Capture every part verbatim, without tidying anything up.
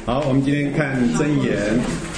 好，我们今天看箴言，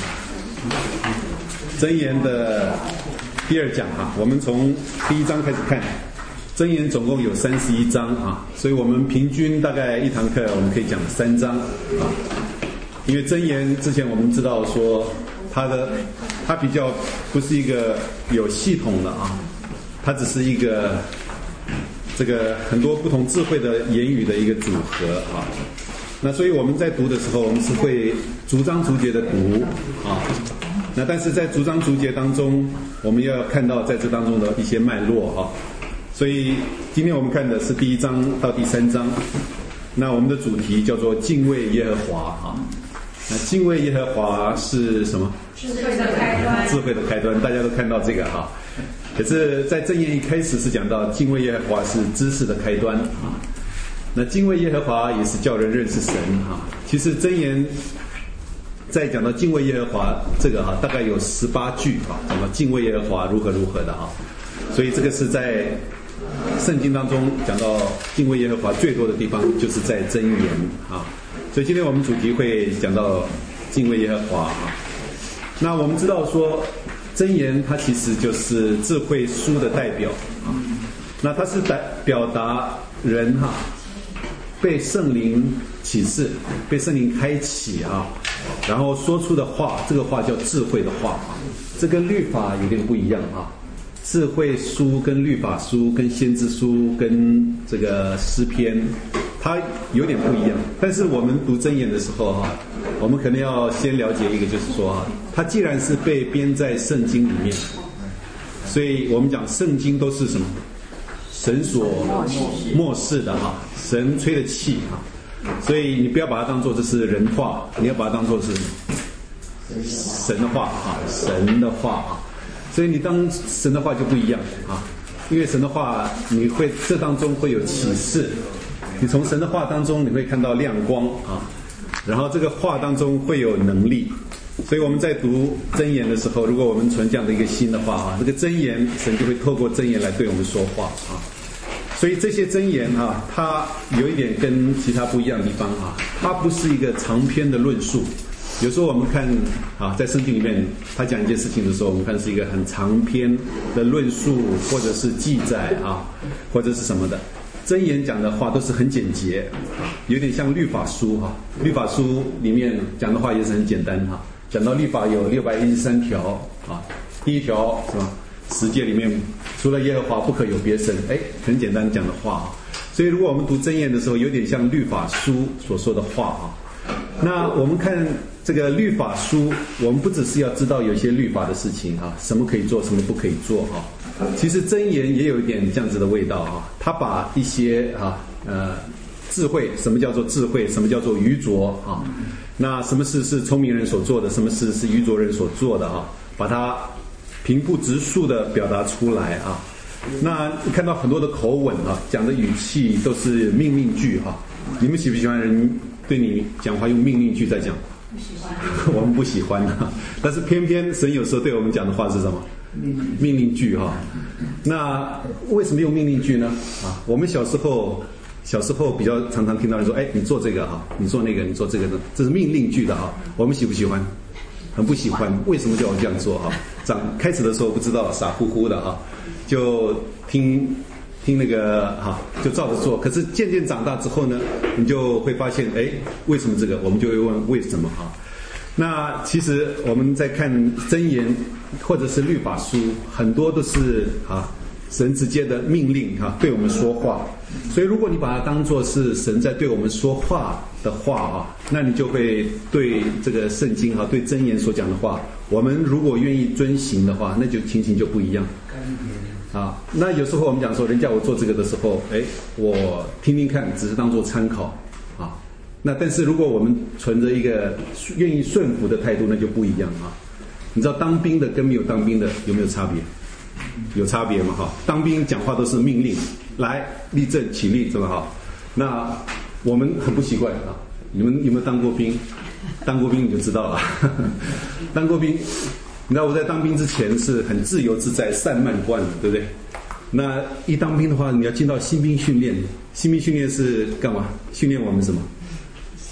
箴言的第二讲哈，我们从第一章开始看。箴言总共有三十一章啊，所以我们平均大概一堂课我们可以讲三章啊。因为箴言之前我们知道说它的它比较不是一个有系统的啊，它只是一个这个很多不同智慧的言语的一个组合啊。那所以我们在读的时候，我们是会逐章逐节的读啊。那但是在逐章逐节当中，我们要看到在这当中的一些脉络啊。所以今天我们看的是第一章到第三章。那我们的主题叫做敬畏耶和华啊。那敬畏耶和华是什么？ 智慧的开端。 智慧的开端，大家都看到这个哈。可是，在箴言一开始是讲到敬畏耶和华是知识的开端啊。那敬畏耶和华也是叫人认识神哈。其实箴言在讲到敬畏耶和华这个哈，大概有十八句啊，讲到敬畏耶和华如何如何的哈。所以这个是在圣经当中讲到敬畏耶和华最多的地方，就是在箴言啊。所以今天我们主题会讲到敬畏耶和华啊。那我们知道说箴言它其实就是智慧书的代表啊。那它是代表达人哈、啊、被圣灵启示，被圣灵开启啊，然后说出的话，这个话叫智慧的话啊。这跟律法有点不一样啊。智慧书跟律法书跟先知书跟这个诗篇它有点不一样，但是我们读箴言的时候哈，我们可能要先了解一个，就是说哈，它既然是被编在圣经里面，所以我们讲圣经都是什么？神所默示的哈，神吹的气哈，所以你不要把它当作这是人话，你要把它当作是神的话哈，神的话啊。所以你当神的话就不一样啊，因为神的话你会这当中会有启示，你从神的话当中你会看到亮光啊，然后这个话当中会有能力。所以我们在读箴言的时候，如果我们存这样的一个心的话啊，这个箴言神就会透过箴言来对我们说话啊。所以这些箴言啊，它有一点跟其他不一样的地方啊，它不是一个长篇的论述。有时候我们看啊，在圣经里面他讲一件事情的时候，我们看是一个很长篇的论述或者是记载啊，或者是什么的。箴言讲的话都是很简洁，有点像律法书哈。律法书里面讲的话也是很简单哈。讲到律法有六百一十三条啊，第一条是吧？十诫里面除了耶和华不可有别神，哎，很简单讲的话啊。所以如果我们读箴言的时候，有点像律法书所说的话啊。那我们看这个律法书，我们不只是要知道有一些律法的事情啊，什么可以做，什么不可以做哈。其实箴言也有一点这样子的味道啊，他把一些啊呃智慧，什么叫做智慧，什么叫做愚拙啊？那什么事是聪明人所做的，什么事是愚拙人所做的啊？把它平铺直述的表达出来啊。那看到很多的口吻啊，讲的语气都是命令句哈。你们喜不喜欢人对你讲话用命令句在讲？ 不喜欢。 我们不喜欢啊，但是偏偏神有时候对我们讲的话是什么？命令句哈。那为什么用命令句呢？啊，我们小时候小时候比较常常听到人说，哎，你做这个哈，你做那个，你做这个的，这是命令句的哈。我们喜不喜欢？很不喜欢。为什么叫我这样做哈？长开始的时候不知道，傻乎乎的哈，就听。听那个哈，就照着做。可是渐渐长大之后呢，你就会发现，哎，为什么这个？我们就会问为什么哈。那其实我们在看箴言或者是律法书，很多都是啊神直接的命令哈，对我们说话。所以如果你把它当作是神在对我们说话的话啊，那你就会对这个圣经哈，对箴言所讲的话，我们如果愿意遵行的话，那就情形就不一样。啊，那有时候我们讲说，人叫我做这个的时候，哎，我听听看，只是当做参考啊。那但是如果我们存着一个愿意顺服的态度，那就不一样啊。你知道当兵的跟没有当兵的有没有差别？有差别嘛哈。当兵讲话都是命令，来立正起立，这么好。那我们很不习惯啊。你们有没有当过兵？当过兵你就知道了。当过兵。你知道我在当兵之前是很自由自在、散漫惯的，对不对？那一当兵的话，你要进到新兵训练，新兵训练是干嘛？训练我们什么？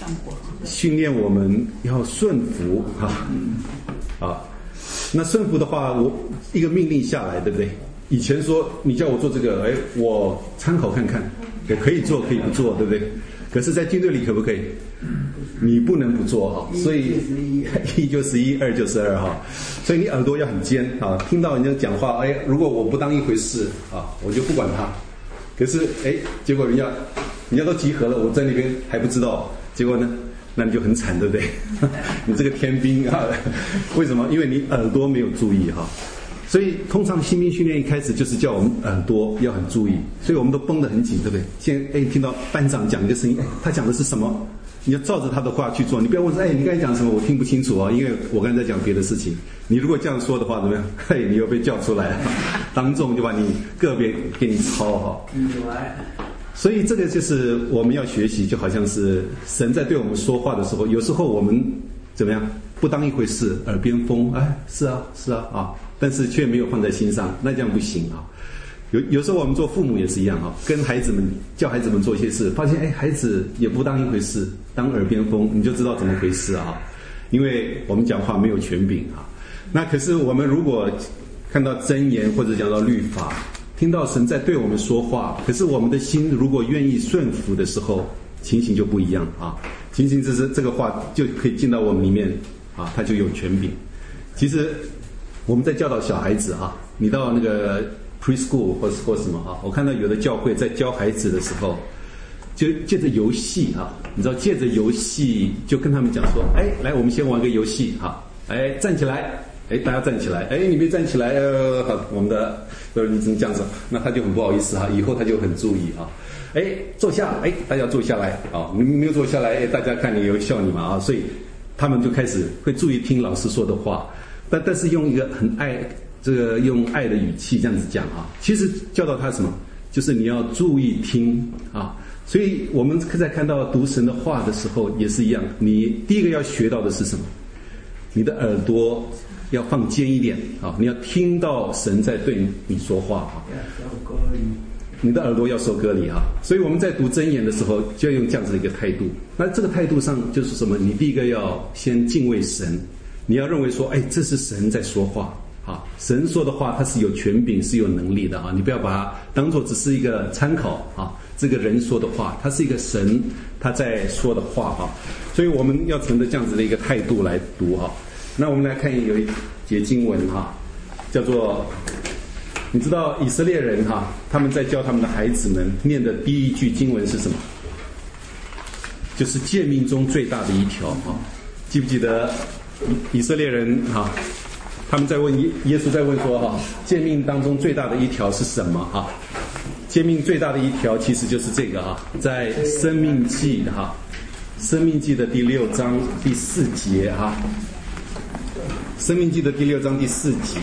训练我们要顺服啊啊。那顺服的话，我一个命令下来，对不对？以前说你叫我做这个，哎，我参考看看，也可以做，可以不做，对不对？可是，在军队里可不可以？你不能不做哈。所以一就是一，二就是二哈。所以你耳朵要很尖啊，听到人家讲话，哎，如果我不当一回事啊，我就不管他。可是，哎，结果人家人家都集合了，我在那边还不知道，结果呢？那你就很惨，对不对？你这个天兵啊，为什么？因为你耳朵没有注意哈。所以通常新兵训练一开始就是叫我们耳朵要很注意，所以我们都绷得很紧，对不对？现在哎，听到班长讲一个声音，哎，他讲的是什么？你要照着他的话去做，你不要问说，哎，你刚才讲什么？我听不清楚啊，因为我刚才在讲别的事情。你如果这样说的话，怎么样？嘿，你又被叫出来了，当众就把你个别给你抄哈。所以这个就是我们要学习，就好像是神在对我们说话的时候，有时候我们怎么样不当一回事，耳边风，哎，是啊，是啊啊，但是却没有放在心上，那这样不行啊。有有时候我们做父母也是一样啊，跟孩子们叫孩子们做一些事，发现哎，孩子也不当一回事，当耳边风，你就知道怎么回事啊。因为我们讲话没有权柄啊。那可是我们如果看到箴言或者讲到律法，听到神在对我们说话，可是我们的心如果愿意顺服的时候，情形就不一样啊。情形就是这个话就可以进到我们里面啊，它就有权柄。其实我们在教导小孩子啊，你到那个 preschool 或是或什么啊，我看到有的教会在教孩子的时候，就借着游戏啊，你知道借着游戏就跟他们讲说，哎，来，我们先玩个游戏哈，哎，站起来。哎，大家站起来！哎，你没站起来，呃，好，我们的呃，你怎么这样子？那他就很不好意思哈，以后他就很注意啊。哎，坐下，哎，大家坐下来啊，你没有坐下来，哎，大家看你有笑你嘛啊，所以他们就开始会注意听老师说的话，但但是用一个很爱这个用爱的语气这样子讲啊，其实教导他什么？就是你要注意听啊。所以我们在看到读神的话的时候也是一样，你第一个要学到的是什么？你的耳朵要放尖一点啊！你要听到神在对你说话啊！你的耳朵要受割礼啊！所以我们在读箴言的时候，就要用这样子的一个态度。那这个态度上就是什么？你第一个要先敬畏神，你要认为说，哎，这是神在说话啊！神说的话，他是有权柄，是有能力的啊！你不要把它当作只是一个参考啊！这个人说的话，他是一个神他在说的话啊！所以我们要存着这样子的一个态度来读啊！那我们来看有一节经文哈，叫做，你知道以色列人哈，他们在教他们的孩子们念的第一句经文是什么？就是诫命中最大的一条哈，记不记得以色列人哈？他们在问耶耶稣在问说哈，诫命当中最大的一条是什么哈？诫命最大的一条其实就是这个哈，在申命记哈，申命记的第六章第四节哈。申命记的第六章第四节，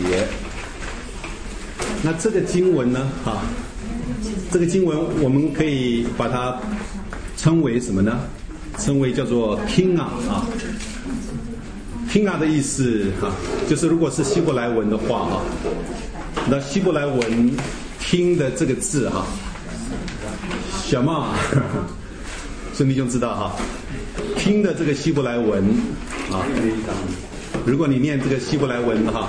那这个经文呢？啊，这个经文我们可以把它称为什么呢？称为叫做听啊啊，听啊的意思啊，就是如果是希伯来文的话啊，那希伯来文听的这个字哈，小嘛，孙弟兄知道哈，听的这个希伯来文啊。如果你念这个希伯来文的哈，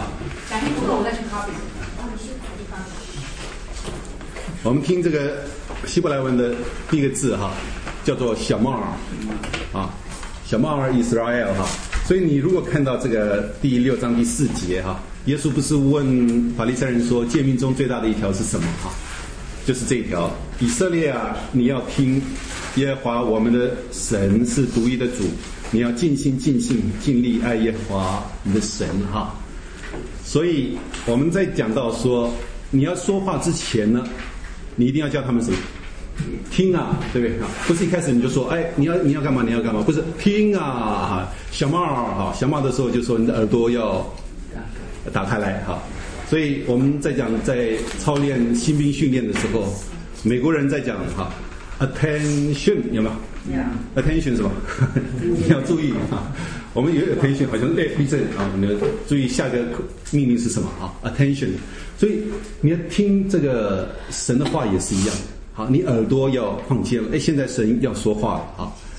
我们听这个希伯来文的第一个字哈，叫做小帽儿啊，小帽儿 Israel 哈。所以你如果看到这个第六章第四节哈，耶稣不是问法利赛人说，诫命中最大的一条是什么哈？就是这一条，以色列啊，你要听耶和华我们的神是独一的主。你要尽心尽性尽力爱耶和华你的神哈，所以我们在讲到说你要说话之前呢，你一定要叫他们什么？听啊，对不对？不是一开始你就说，哎，你要你要干嘛？你要干嘛？不是听啊，小帽哈，小帽的时候就说你的耳朵要打开来哈。所以我们在讲在操练新兵训练的时候，美国人在讲哈 ，attention 有没有？Yeah. attention 是吧？你要注意啊！我们有 attention 好像是立正啊，你要注意下个命令是什么啊 ？attention， 所以你要听这个神的话也是一样。好，你耳朵要放尖了。哎，现在神要说话了啊！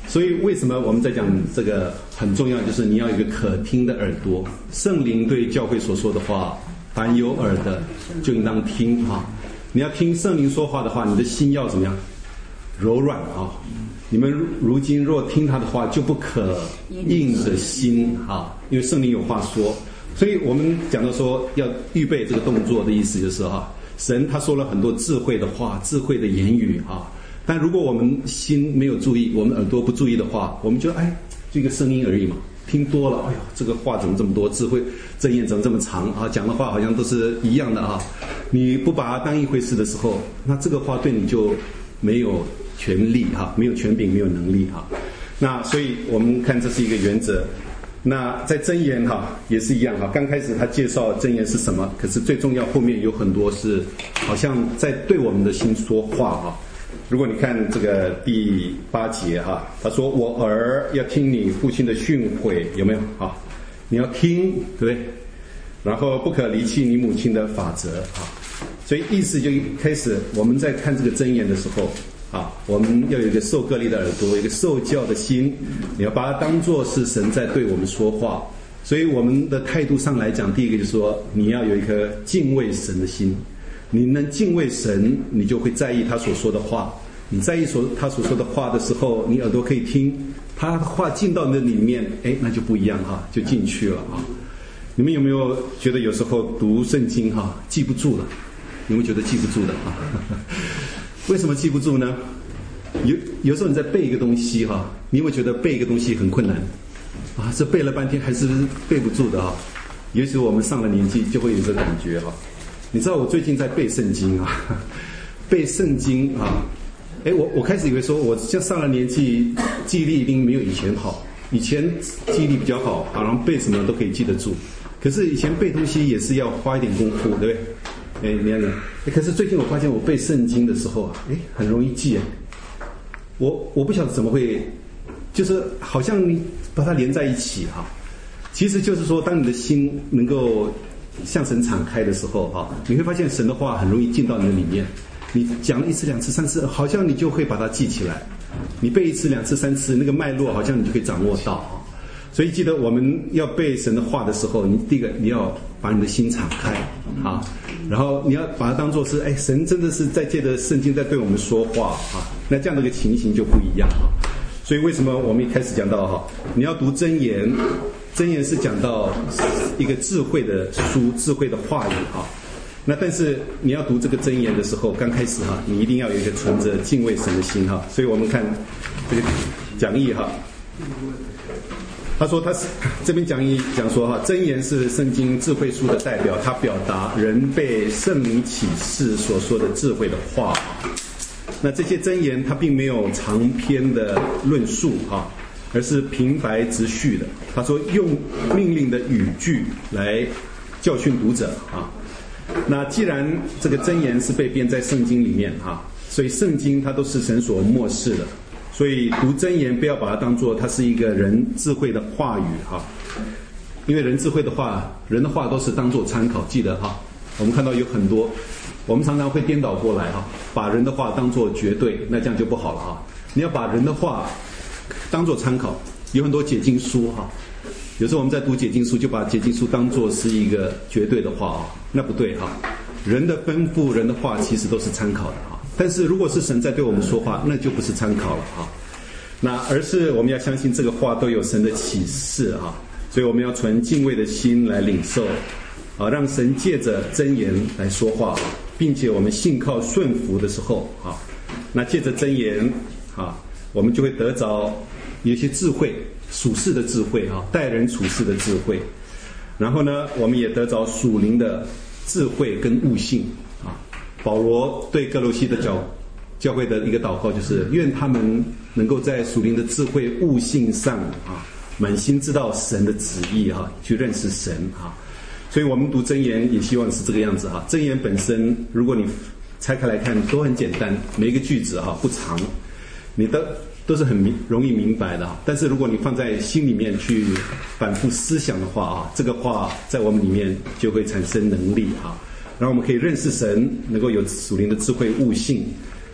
所以为什么我们在讲这个很重要，就是你要有一个可听的耳朵。圣灵对教会所说的话，凡有耳的就应当听啊！你要听圣灵说话的话，你的心要怎么样？柔软啊！你们如今若听他的话，就不可硬着心啊！因为圣灵有话说。所以我们讲到说要预备这个动作的意思就是哈，神他说了很多智慧的话、智慧的言语啊。但如果我们心没有注意，我们耳朵不注意的话，我们就哎，就一个声音而已嘛。听多了，哎呦，这个话怎么这么多？智慧箴言怎么这么长啊？讲的话好像都是一样的啊。你不把它当一回事的时候，那这个话对你就没有权利哈，没有权柄，没有能力哈。那所以我们看这是一个原则。那在箴言哈也是一样哈，刚开始他介绍箴言是什么，可是最重要后面有很多是好像在对我们的心说话哈。如果你看这个第八节哈，他说我儿要听你父亲的训诲，有没有啊？你要听，对不对？然后不可离弃你母亲的法则啊。所以意思就开始我们在看这个箴言的时候啊，我们要有一个受割礼的耳朵，一个受教的心，你要把它当作是神在对我们说话。所以我们的态度上来讲，第一个就是说你要有一颗敬畏神的心。你能敬畏神，你就会在意他所说的话。你在意所他所说的话的时候，你耳朵可以听他的话进到你的里面，哎，那就不一样哈，就进去了啊。你们有没有觉得有时候读圣经哈记不住了？有没有觉得记不住的啊？为什么记不住呢？有有时候你在背一个东西哈，你有没有觉得背一个东西很困难啊？这背了半天还是背不住的啊。也许我们上了年纪就会有这感觉哈。你知道我最近在背圣经啊，背圣经啊，哎，我我开始以为说我像上了年纪，记忆力一定没有以前好，以前记忆力比较好，好像背什么都可以记得住。可是以前背东西也是要花一点功夫，对不对？哎，你看看，可是最近我发现我背圣经的时候啊，哎，很容易记哎。我我不晓得怎么会，就是好像你把它连在一起哈、啊，其实就是说，当你的心能够向神敞开的时候哈，你会发现神的话很容易进到你的里面。你讲了一次、两次、三次，好像你就会把它记起来。你背一次、两次、三次，那个脉络好像你就可以掌握到。所以记得我们要背神的话的时候，你第一个你要把你的心敞开啊，然后你要把它当作是，哎，神真的是在借着圣经在对我们说话啊。那这样的一个情形就不一样啊。所以为什么我们一开始讲到哈，你要读箴言。箴言是讲到一个智慧的书，智慧的话语哈。那但是你要读这个箴言的时候，刚开始哈，你一定要有一个存着敬畏神的心哈。所以我们看这个讲义哈，他说他是这边讲义讲说哈，箴言是圣经智慧书的代表，它表达人被圣灵启示所说的智慧的话。那这些箴言它并没有长篇的论述哈。而是平白直叙的。他说用命令的语句来教训读者啊。那既然这个箴言是被编在圣经里面啊，所以圣经它都是神所默示的。所以读箴言不要把它当作它是一个人智慧的话语哈，因为人智慧的话，人的话都是当作参考。记得哈，我们看到有很多，我们常常会颠倒过来哈，把人的话当作绝对，那这样就不好了哈。你要把人的话当作参考，有很多解经书哈，有时候我们在读解经书就把解经书当作是一个绝对的话啊，那不对哈。人的吩咐、人的话其实都是参考的哈，但是如果是神在对我们说话，那就不是参考了哈，那而是我们要相信这个话都有神的启示哈，所以我们要存敬畏的心来领受啊，让神借着箴言来说话，并且我们信靠顺服的时候啊，那借着箴言啊。我们就会得着有一些智慧，属世的智慧啊，待人处事的智慧。然后呢，我们也得着属灵的智慧跟悟性啊。保罗对哥罗西的教教会的一个祷告就是，愿他们能够在属灵的智慧悟性上啊，满心知道神的旨意啊，去认识神啊。所以我们读箴言也希望是这个样子哈。箴言本身，如果你拆开来看，都很简单，每一个句子哈不长。你的都是很明容易明白的，但是如果你放在心里面去反复思想的话啊，这个话在我们里面就会产生能力啊，然后我们可以认识神，能够有属灵的智慧悟性，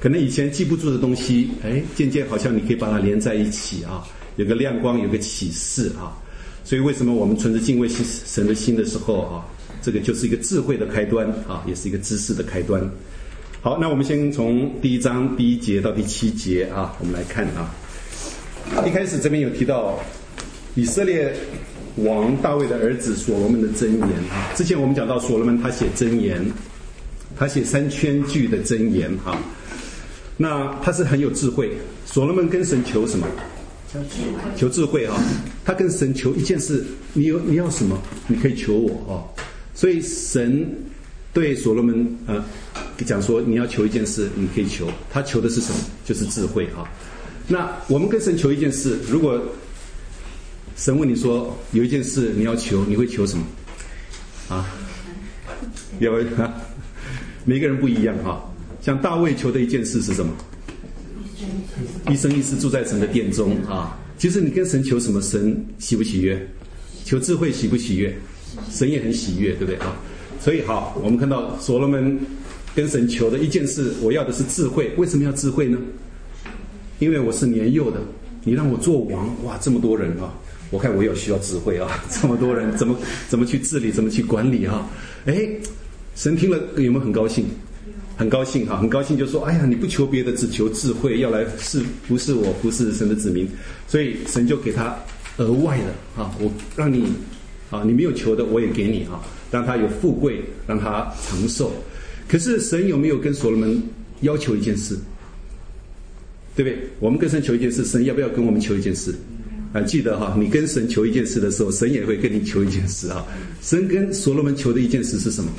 可能以前记不住的东西，哎，渐渐好像你可以把它连在一起啊，有个亮光，有个启示啊。所以为什么我们存着敬畏神的心的时候啊，这个就是一个智慧的开端啊，也是一个知识的开端。好，那我们先从第一章第一节到第七节啊，我们来看啊。一开始这边有提到以色列王大卫的儿子所罗门的箴言啊。之前我们讲到所罗门他写箴言，他写三千句的箴言啊。那他是很有智慧。所罗门跟神求什么？求智慧啊。他跟神求一件事，你有你要什么，你可以求我啊。所以神对所罗门呃讲说，你要求一件事，你可以求。他求的是什么？就是智慧啊。那我们跟神求一件事，如果神问你说有一件事你要求，你会求什么？啊？有啊？每个人不一样哈。像大卫求的一件事是什么？一生一世住在神的殿中啊。其实你跟神求什么，神喜不喜悦？求智慧喜不喜悦？神也很喜悦，对不对啊？所以好，我们看到所罗门跟神求的一件事，我要的是智慧。为什么要智慧呢？因为我是年幼的，你让我做王，哇，这么多人啊，我看我有需要智慧啊，这么多人怎么怎么去治理，怎么去管理啊？哎，神听了有没有很高兴？很高兴哈，很高兴就说，哎呀，你不求别的，只求智慧，要来是不是我不是神的子民，所以神就给他额外的啊，我让你啊，你没有求的我也给你啊，让他有富贵，让他长寿。可是神有没有跟所罗门要求一件事？对不对？我们跟神求一件事，神要不要跟我们求一件事？啊，记得哈，你跟神求一件事的时候，神也会跟你求一件事啊。神跟所罗门求的一件事是什么？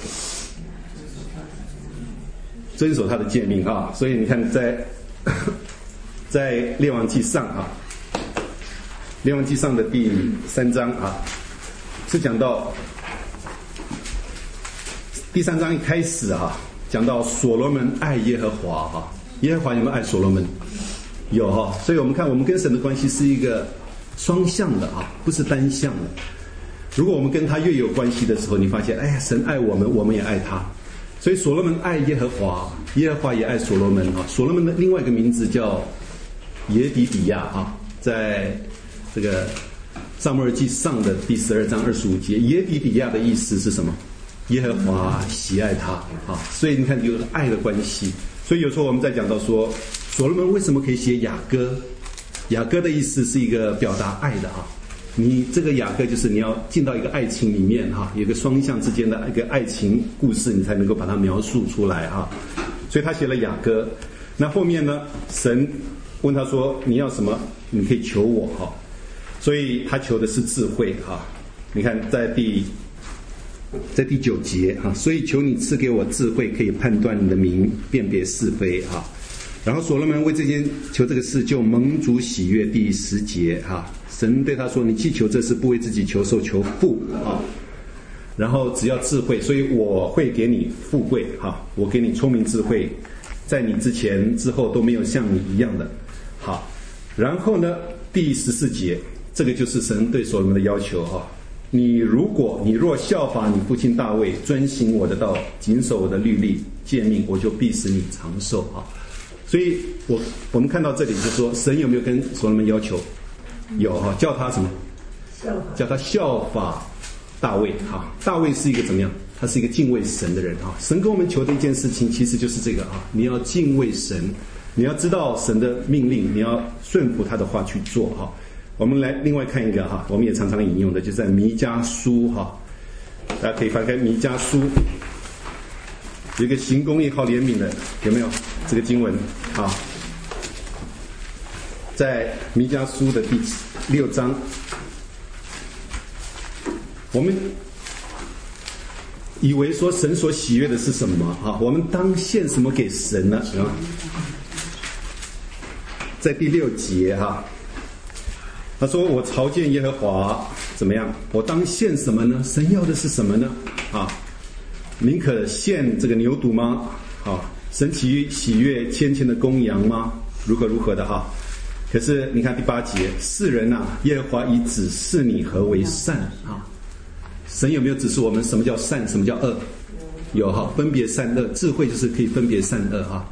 遵守他的诫命啊。所以你看在在列王记上啊，列王记上的第三章啊，是讲到第三章一开始啊，讲到所罗门爱耶和华啊。耶和华有没有爱所罗门？有哈。所以我们看我们跟神的关系是一个双向的啊，不是单向的。如果我们跟他越有关系的时候，你发现哎呀，神爱我们，我们也爱他。所以所罗门爱耶和华，耶和华也爱所罗门啊。所罗门的另外一个名字叫耶底比亚啊，在这个撒母耳记上的第十二章二十五节，耶底比亚的意思是什么？耶和华喜爱他啊。所以你看有爱的关系。所以有时候我们在讲到说，所罗门为什么可以写雅歌？雅歌的意思是一个表达爱的啊。你这个雅歌就是你要进到一个爱情里面哈，有一个双向之间的一个爱情故事，你才能够把它描述出来啊。所以他写了雅歌。那后面呢，神问他说你要什么，你可以求我哈。所以他求的是智慧哈。你看在第在第九节啊，所以求你赐给我智慧，可以判断你的名，辨别是非啊。然后所罗门为这件求这个事，就蒙主喜悦。第十节哈，神对他说：“你既求这事，不为自己求寿，求富啊。然后只要智慧，所以我会给你富贵哈，我给你聪明智慧，在你之前之后都没有像你一样的。好，然后呢，第十四节，这个就是神对所罗门的要求哈。你如果你若效法你父亲大卫，遵行我的道，谨守我的律例诫命，我就必使你长寿啊。”所以我我们看到这里就是说，神有没有跟所罗门要求？有哈，叫他什么？叫他效法大卫哈。大卫是一个怎么样？他是一个敬畏神的人哈。神跟我们求的一件事情，其实就是这个啊，你要敬畏神，你要知道神的命令，你要顺服他的话去做哈。我们来另外看一个哈，我们也常常引用的，就在弥迦书哈，大家可以翻开弥迦书。有一个行公义好怜悯的，有没有这个经文啊？在弥迦书的第六章，我们以为说神所喜悦的是什么啊？我们当献什么给神呢？啊，在第六节哈，他说：“我朝见耶和华，怎么样？我当献什么呢？神要的是什么呢？啊？”宁可献这个牛犊吗？啊，神喜喜悦千千的公羊吗？如何如何的哈？可是你看第八节，世人啊，耶和华已指示你何为善啊？神有没有指示我们什么叫善，什么叫恶？有哈，分别善恶，智慧就是可以分别善恶哈。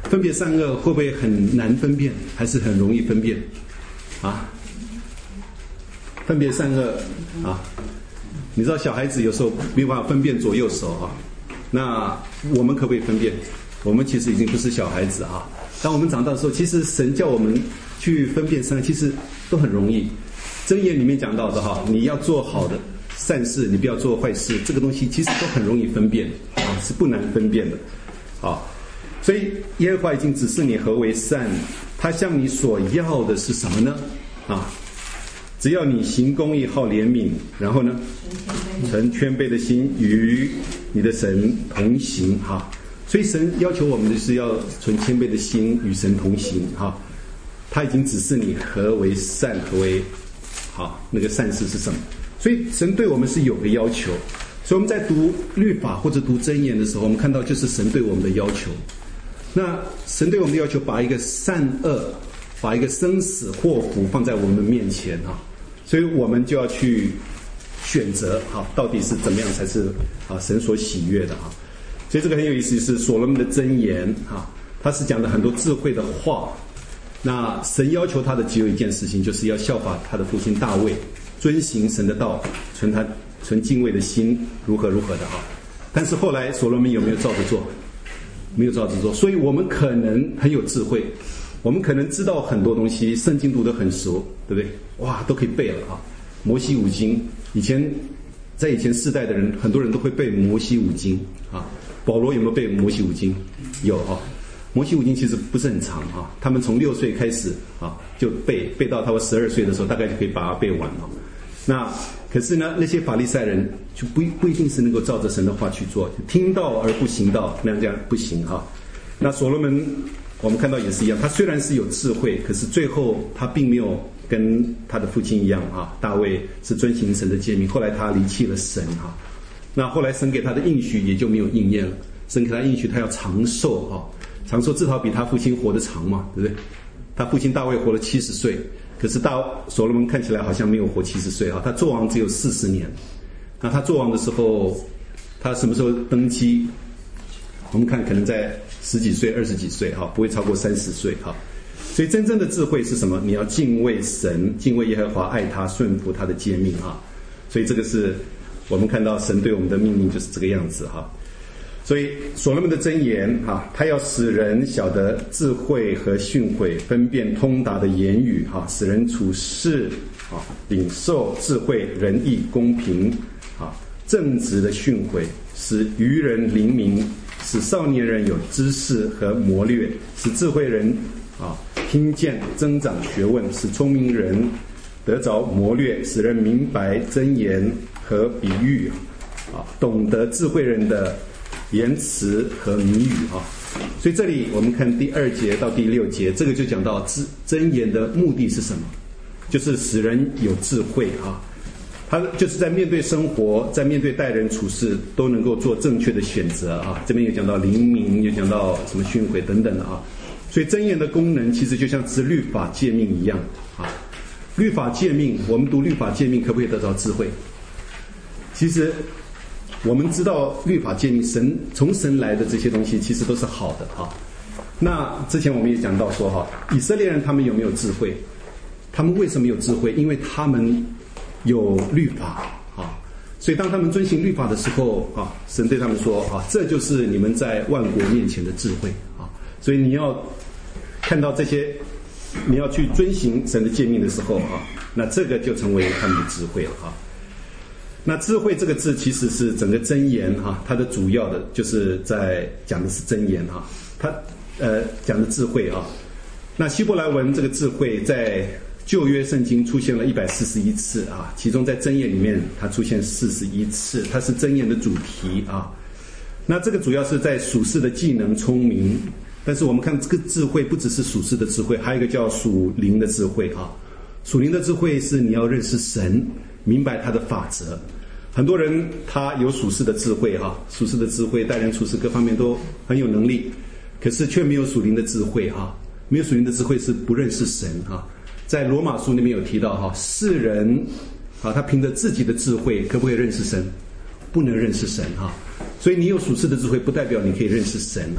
分别善恶会不会很难分辨，还是很容易分辨？啊？分别善恶啊？你知道小孩子有时候没有办法分辨左右手啊，那我们可不可以分辨？我们其实已经不是小孩子啊。当我们长大的时候，其实神叫我们去分辨善恶，其实都很容易。箴言里面讲到的哈，你要做好的善事，你不要做坏事，这个东西其实都很容易分辨啊，是不难分辨的。好，所以耶和华已经指示你何为善，他向你所要的是什么呢？啊，只要你行公义、好怜悯，然后呢，存谦卑的心与你的神同行哈。所以神要求我们的是要存谦卑的心与神同行哈。他已经指示你何为善，何为好，那个善事是什么。所以神对我们是有个要求。所以我们在读律法或者读箴言的时候，我们看到就是神对我们的要求。那神对我们的要求，把一个善恶，把一个生死祸福放在我们面前哈，所以我们就要去选择哈，到底是怎么样才是啊神所喜悦的哈。所以这个很有意思，是所罗门的箴言哈，他是讲的很多智慧的话。那神要求他的只有一件事情，就是要效法他的父亲大卫，遵行神的道，存他存敬畏的心，如何如何的哈。但是后来所罗门有没有照着做？没有照着做。所以我们可能很有智慧，我们可能知道很多东西，圣经读得很熟，对不对？哇，都可以背了啊！摩西五经，以前在以前世代的人，很多人都会背摩西五经啊。保罗有没有背摩西五经？有啊。摩西五经其实不是很长啊，他们从六岁开始啊就背，背到他们十二岁的时候，大概就可以把它背完了。那可是呢，那些法利赛人就不不一定是能够照着神的话去做，听到而不行道，那样这样不行哈。那所罗门我们看到也是一样，他虽然是有智慧，可是最后他并没有跟他的父亲一样啊，大卫是遵行神的诫命，后来他离弃了神哈。那后来神给他的应许也就没有应验了，神给他应许他要长寿哈。长寿至少比他父亲活得长嘛，对不对？他父亲大卫活了七十岁，可是大所罗门看起来好像没有活七十岁啊，他做王只有四十年。那他做王的时候，他什么时候登基？我们看可能在十几岁、二十几岁哈，不会超过三十岁哈。所以真正的智慧是什么？你要敬畏神，敬畏耶和华，爱他，顺服他的诫命哈。所以这个是我们看到神对我们的命令就是这个样子哈。所以所罗门的箴言哈，他要使人晓得智慧和训诲，分辨通达的言语哈，使人处事啊领受智慧、仁义、公平啊正直的训诲，使愚人灵明，使少年人有知识和谋略，使智慧人啊听见增长学问，使聪明人得着谋略，使人明白箴言和比喻啊，懂得智慧人的言辞和谜语啊。所以这里我们看第二节到第六节，这个就讲到箴言的目的是什么，就是使人有智慧啊。他就是在面对生活，在面对待人处事都能够做正确的选择啊。这边有讲到灵明，有讲到什么训诲等等的啊。所以箴言的功能其实就像是律法诫命一样啊。律法诫命，我们读律法诫命可不可以得到智慧？其实我们知道律法诫命，神从神来的这些东西其实都是好的啊。那之前我们也讲到说哈，以色列人他们有没有智慧？他们为什么有智慧？因为他们有律法啊，所以当他们遵行律法的时候啊，神对他们说啊，这就是你们在万国面前的智慧啊。所以你要看到这些，你要去遵行神的诫命的时候啊，那这个就成为他们的智慧了啊。那智慧这个字其实是整个箴言哈，它的主要的就是在讲的是箴言哈，它呃讲的智慧啊。那希伯来文这个智慧在旧约圣经出现了一百四十一次啊，其中在箴言里面它出现四十一次，它是箴言的主题啊。那这个主要是在属世的技能、聪明，但是我们看这个智慧不只是属世的智慧，还有一个叫属灵的智慧啊。属灵的智慧是你要认识神，明白他的法则。很多人他有属世的智慧哈，属世的智慧待人处事各方面都很有能力，可是却没有属灵的智慧哈。没有属灵的智慧是不认识神哈。在罗马书那边有提到哈，世人啊，他凭着自己的智慧可不可以认识神？不能认识神哈。所以你有属世的智慧，不代表你可以认识神哈。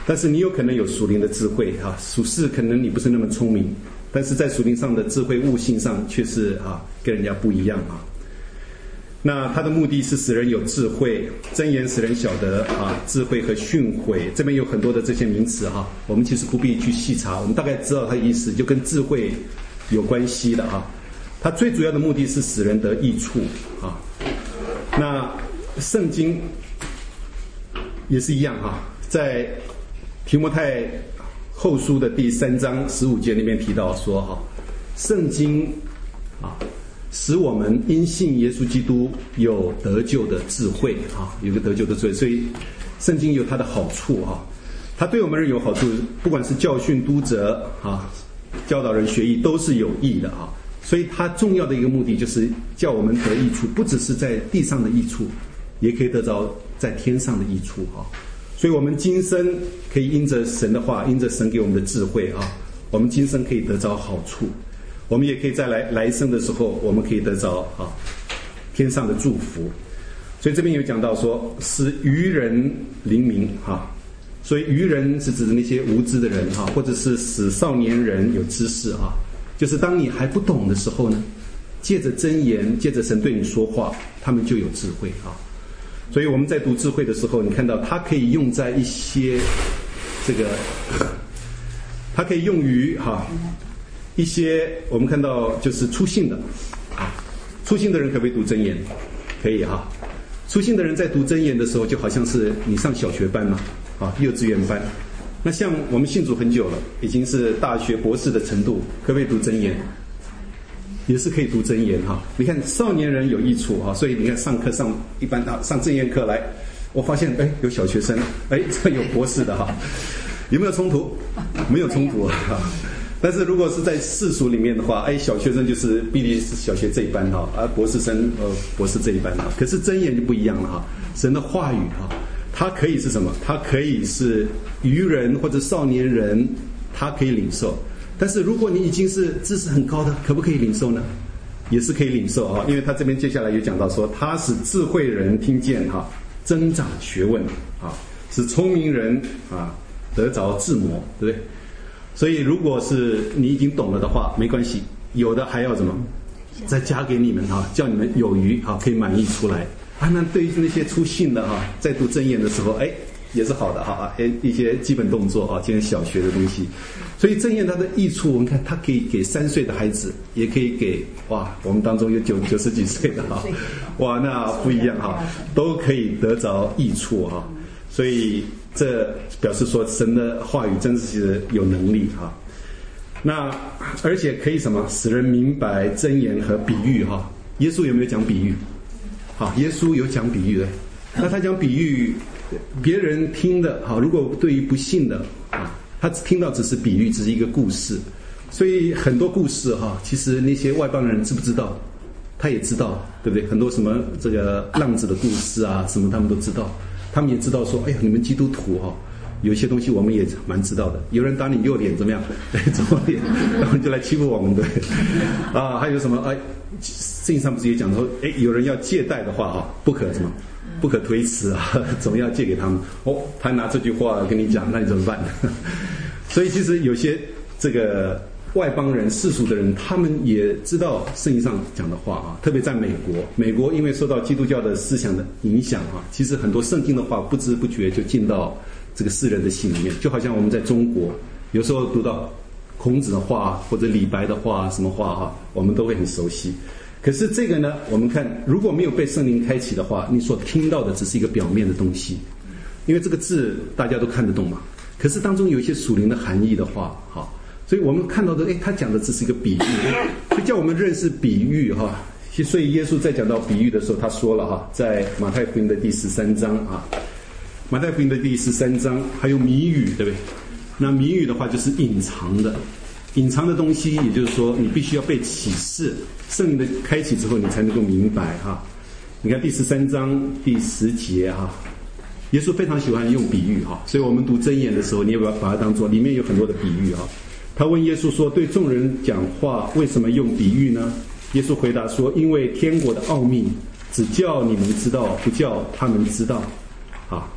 但是你有可能有属灵的智慧啊，属世可能你不是那么聪明，但是在属灵上的智慧悟性上却是啊跟人家不一样啊。那它的目的是使人有智慧，箴言使人晓得啊智慧和训诲，这边有很多的这些名词哈、啊，我们其实不必去细查，我们大概知道它的意思，就跟智慧有关系的哈、啊。它最主要的目的是使人得益处啊。那圣经也是一样哈、啊，在提摩太后书的第三章十五节里面提到说哈，圣经啊使我们因信耶稣基督有得救的智慧啊，有个得救的智慧，所以圣经有它的好处啊，它对我们人有好处，不管是教训、督责啊、教导人学义都是有益的啊。所以它重要的一个目的就是叫我们得益处，不只是在地上的益处，也可以得着在天上的益处啊。所以我们今生可以因着神的话，因着神给我们的智慧啊，我们今生可以得着好处。我们也可以在来来生的时候，我们可以得着啊天上的祝福。所以这边有讲到说，使愚人灵明哈，所以愚人是指的那些无知的人哈，或者是使少年人有知识哈，就是当你还不懂的时候呢，借着箴言，借着神对你说话，他们就有智慧啊。所以我们在读智慧的时候，你看到它可以用在一些这个，它可以用于哈。一些我们看到就是粗信的啊，粗信的人可不可以读箴言？可以哈。粗信的人在读箴言的时候，就好像是你上小学班嘛，啊，幼稚园班。那像我们信主很久了，已经是大学博士的程度，可不可以读箴言？也是可以读箴言哈。你看少年人有益处哈，所以你看上课上一般上箴言课来，我发现哎有小学生，哎这有博士的哈，有没有冲突？没有冲突啊。但是如果是在世俗里面的话，哎，小学生就是必须是小学这一班哈，而博士生呃博士这一班哈。可是箴言就不一样了哈，神的话语哈，它可以是什么？它可以是愚人或者少年人，他可以领受。但是如果你已经是知识很高的，可不可以领受呢？也是可以领受哈，因为他这边接下来有讲到说，他使智慧人听见哈，增长学问啊，使聪明人啊得着智谋，对不对？所以如果是你已经懂了的话，没关系，有的还要什么再加给你们哈，叫你们有余啊，可以满意出来啊。那对于那些粗信的哈，在读箴言的时候，哎，也是好的哈，哎，一些基本动作啊，今天小学的东西。所以箴言它的益处，我们看它可以给三岁的孩子，也可以给哇，我们当中有九九十几岁的哈，哇，那不一样哈，都可以得着益处哈。所以这表示说神的话语真是有能力哈。那而且可以什么使人明白箴言和比喻哈。耶稣有没有讲比喻？好，耶稣有讲比喻的。那他讲比喻，别人听的好，如果对于不信的啊，他听到只是比喻，只是一个故事。所以很多故事哈，其实那些外邦人知不知道？他也知道，对不对？很多什么这个浪子的故事啊，什么他们都知道。他们也知道说，哎呀，你们基督徒哈、哦，有些东西我们也蛮知道的。有人打你右脸怎么样？哎，左脸，然后就来欺负我们，对。啊，还有什么？哎，圣经上不是也讲说，哎，有人要借贷的话哈，不可什么，不可推辞啊，总要借给他们。哦，他拿这句话跟你讲，那你怎么办？所以其实有些这个外邦人、世俗的人，他们也知道圣经上讲的话啊，特别在美国，美国因为受到基督教的思想的影响啊，其实很多圣经的话不知不觉就进到这个世人的心里面，就好像我们在中国有时候读到孔子的话或者李白的话什么话哈，我们都会很熟悉。可是这个呢，我们看如果没有被圣灵开启的话，你所听到的只是一个表面的东西，因为这个字大家都看得懂嘛，可是当中有一些属灵的含义的话，哈。所以我们看到的，哎，他讲的只是一个比喻，就叫我们认识比喻哈。所以耶稣在讲到比喻的时候，他说了哈，在马太福音的第十三章啊，马太福音的第十三章还有谜语，对不对？那谜语的话就是隐藏的，隐藏的东西，也就是说你必须要被启示，圣灵的开启之后，你才能够明白哈。你看第十三章第十节哈。耶稣非常喜欢用比喻哈，所以我们读箴言的时候，你也把它当作里面有很多的比喻哈。他问耶稣说：“对众人讲话为什么用比喻呢？”耶稣回答说：“因为天国的奥秘只叫你们知道，不叫他们知道。”啊，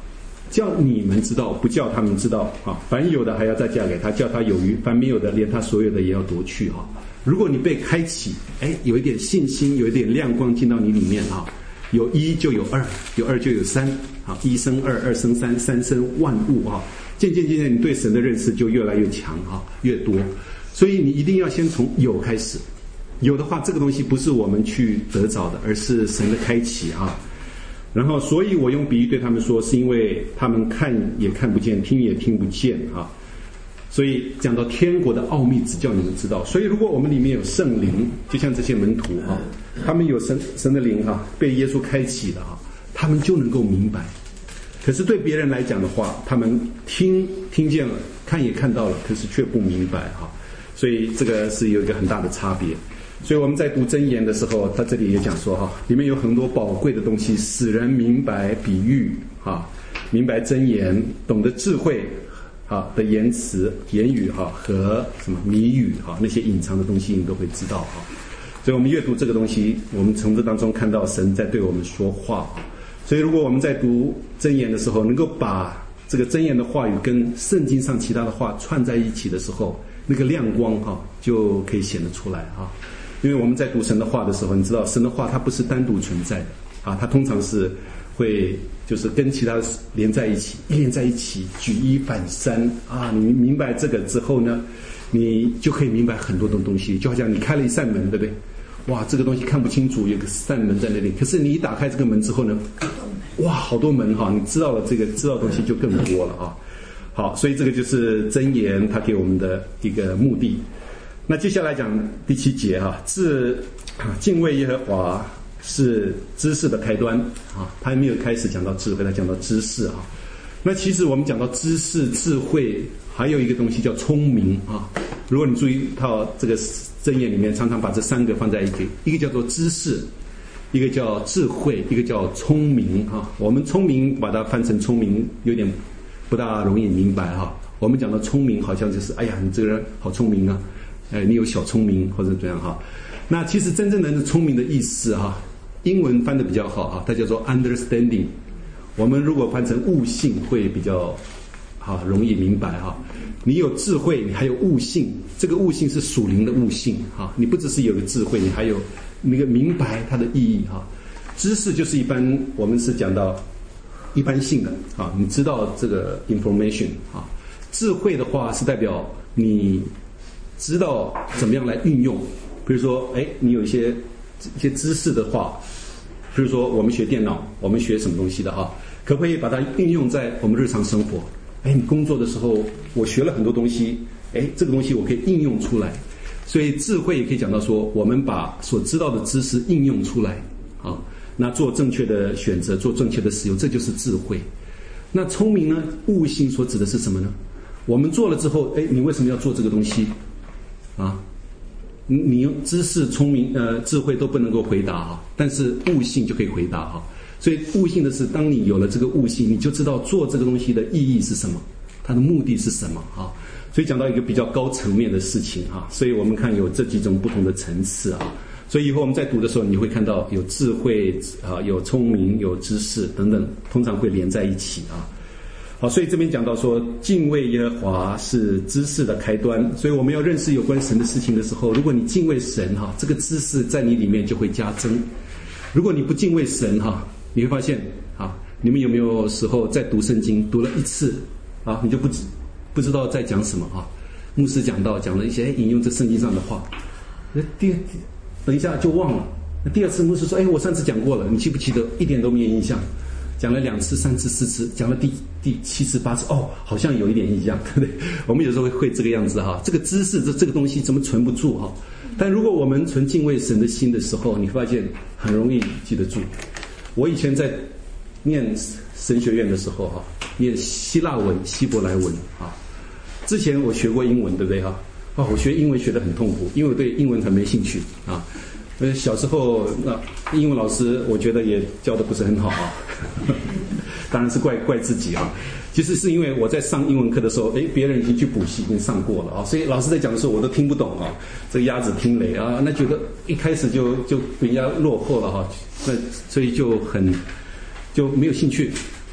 叫你们知道，不叫他们知道啊。凡有的还要再嫁给他，叫他有余；凡没有的，连他所有的也要夺去啊。如果你被开启，哎，有一点信心，有一点亮光进到你里面啊，有一就有二，有二就有三啊，一生二，二生三，三生万物啊。渐渐渐渐，你对神的认识就越来越强啊，越多。所以你一定要先从有开始。有的话，这个东西不是我们去得着的，而是神的开启啊。然后，所以我用比喻对他们说，是因为他们看也看不见，听也听不见啊。所以讲到天国的奥秘，只叫你们知道。所以，如果我们里面有圣灵，就像这些门徒啊，他们有神神的灵啊，被耶稣开启的啊，他们就能够明白。可是对别人来讲的话，他们听听见了，看也看到了，可是却不明白哈。所以这个是有一个很大的差别。所以我们在读箴言的时候，他这里也讲说哈，里面有很多宝贵的东西，使人明白比喻哈，明白箴言，懂得智慧哈的言辞言语哈和什么谜语哈，那些隐藏的东西你都会知道哈。所以我们阅读这个东西，我们从这当中看到神在对我们说话。所以如果我们在读箴言的时候，能够把这个箴言的话语跟圣经上其他的话串在一起的时候，那个亮光哈就可以显得出来哈。因为我们在读神的话的时候，你知道神的话它不是单独存在的啊，它通常是会就是跟其他的连在一起，一连在一起，举一反三啊。你明白这个之后呢，你就可以明白很多的东西。就好像你开了一扇门，对不对？哇，这个东西看不清楚，有个扇门在那里。可是你一打开这个门之后呢，哇，好多门哈！你知道了这个，知道的东西就更多了啊。好，所以这个就是箴言它给我们的一个目的。那接下来讲第七节哈，自敬畏耶和华是知识的开端啊。他还没有开始讲到智慧，他讲到知识啊。那其实我们讲到知识、智慧，还有一个东西叫聪明啊。如果你注意到这个箴言里面，常常把这三个放在一起，一个叫做知识，一个叫智慧，一个叫聪明啊。我们聪明把它翻成聪明，有点不大容易明白哈。我们讲到聪明，好像就是哎呀，你这个人好聪明啊。呃，你有小聪明或者怎样哈？那其实真正的聪明的意思哈，英文翻得比较好啊，它叫做 understanding。我们如果翻成悟性会比较好，容易明白哈。你有智慧，你还有悟性，这个悟性是属灵的悟性哈。你不只是有个智慧，你还有那个明白它的意义哈。知识就是一般我们是讲到一般性的啊，你知道这个 information 啊。智慧的话是代表你知道怎么样来运用，比如说，哎，你有一些一些知识的话，比如说我们学电脑，我们学什么东西的哈，可不可以把它运用在我们日常生活？哎，你工作的时候，我学了很多东西，哎，这个东西我可以应用出来。所以智慧也可以讲到说，我们把所知道的知识应用出来，啊，那做正确的选择，做正确的使用，这就是智慧。那聪明呢？悟性所指的是什么呢？我们做了之后，哎，你为什么要做这个东西？啊，你用知识、聪明、呃智慧都不能够回答啊，但是悟性就可以回答哈。所以悟性的是，当你有了这个悟性，你就知道做这个东西的意义是什么，它的目的是什么啊。所以讲到一个比较高层面的事情哈，所以我们看有这几种不同的层次啊。所以以后我们在读的时候，你会看到有智慧啊，有聪明，有知识等等，通常会连在一起啊。好，所以这边讲到说，敬畏耶和华是知识的开端。所以我们要认识有关神的事情的时候，如果你敬畏神哈，这个知识在你里面就会加增。如果你不敬畏神哈，你会发现啊，你们有没有时候在读圣经读了一次啊，你就不知不知道在讲什么啊？牧师讲到讲了一些引用这圣经上的话，第等一下就忘了。第二次牧师说，哎，我上次讲过了，你记不记得？一点都没有印象。讲了两次、三次、四次，讲了第第七次、八次，哦，好像有一点印象，对不对？我们有时候会会这个样子哈。这个知识，这这个东西怎么存不住哈？但如果我们存敬畏神的心的时候，你发现很容易记得住。我以前在念神学院的时候哈，念希腊文、希伯来文啊。之前我学过英文，对不对哈？哦，我学英文学得很痛苦，因为我对英文很没兴趣啊。呃，小时候那英文老师，我觉得也教得不是很好啊。当然是怪怪自己啊。其实是因为我在上英文课的时候，哎，别人已经去补习，已经上过了啊，所以老师在讲的时候我都听不懂啊。这个鸭子听雷啊，那觉得一开始就就比人家落后了哈，那所以就很就没有兴趣。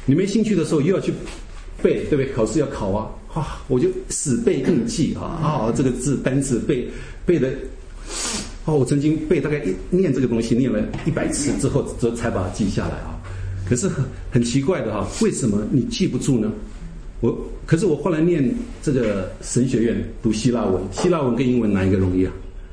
你没兴趣的时候又要去背，对不对？考试要考啊，啊，我就死背硬记啊啊，这个字单词背背的。哦，我曾经背大概一念这个东西念了一百次之后，之后才把它记下来啊。可是很很奇怪的哈，为什么你记不住呢？我可是我后来念这个神学院读希腊文，希腊文跟英文哪一个容易啊？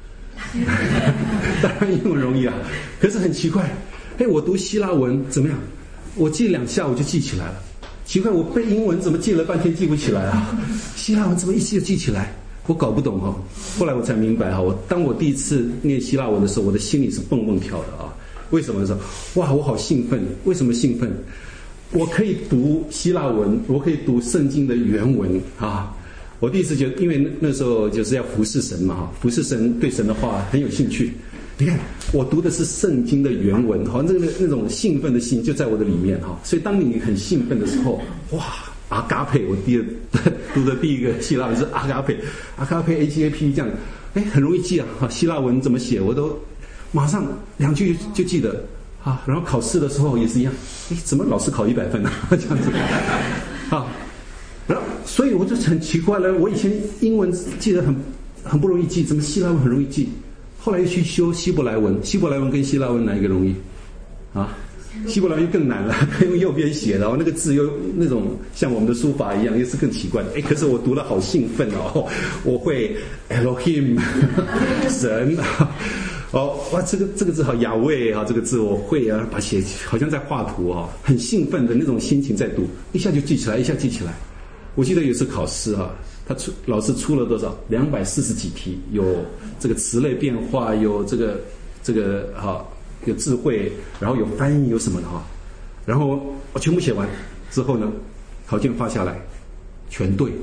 当然英文容易啊。可是很奇怪，哎，我读希腊文怎么样？我记两下我就记起来了。奇怪，我背英文怎么记了半天记不起来啊？希腊文怎么一记就记起来？我搞不懂哈，后来我才明白哈。我当我第一次念希腊文的时候，我的心里是蹦蹦跳的啊。为什么呢？哇，我好兴奋！为什么兴奋？我可以读希腊文，我可以读圣经的原文啊。我第一次觉得，因为那那时候就是要服侍神嘛哈，服侍神对神的话很有兴趣。你看，我读的是圣经的原文，好像这个那种兴奋的心就在我的里面哈。所以当你很兴奋的时候，哇！阿嘎佩，我第二读的第一个希腊文是阿嘎佩，阿嘎佩 A G A P 这样，哎，很容易记啊。希腊文怎么写，我都马上两句就就记得啊。然后考试的时候也是一样，哎，怎么老是考一百分呢、啊？这样子啊。然后，所以我就很奇怪了，我以前英文记得很很不容易记，怎么希腊文很容易记？后来又去修希伯来文，希伯来文跟希腊文哪一个容易啊？希伯来文更难了，用右边写的，那个字又那种像我们的书法一样，又是更奇怪的。哎，可是我读了好兴奋哦，我会 Elohim 神哦，哇，这个这个字好雅卫啊，这个字我会啊，把写好像在画图啊，很兴奋的那种心情在读，一下就记起来，一下记起来。我记得有一次考试啊，他出老师出了多少？两百四十几题，有这个词类变化，有这个这个哈。有智慧，然后有翻译，有什么的哈，然后我全部写完之后呢，考卷发下来，全对。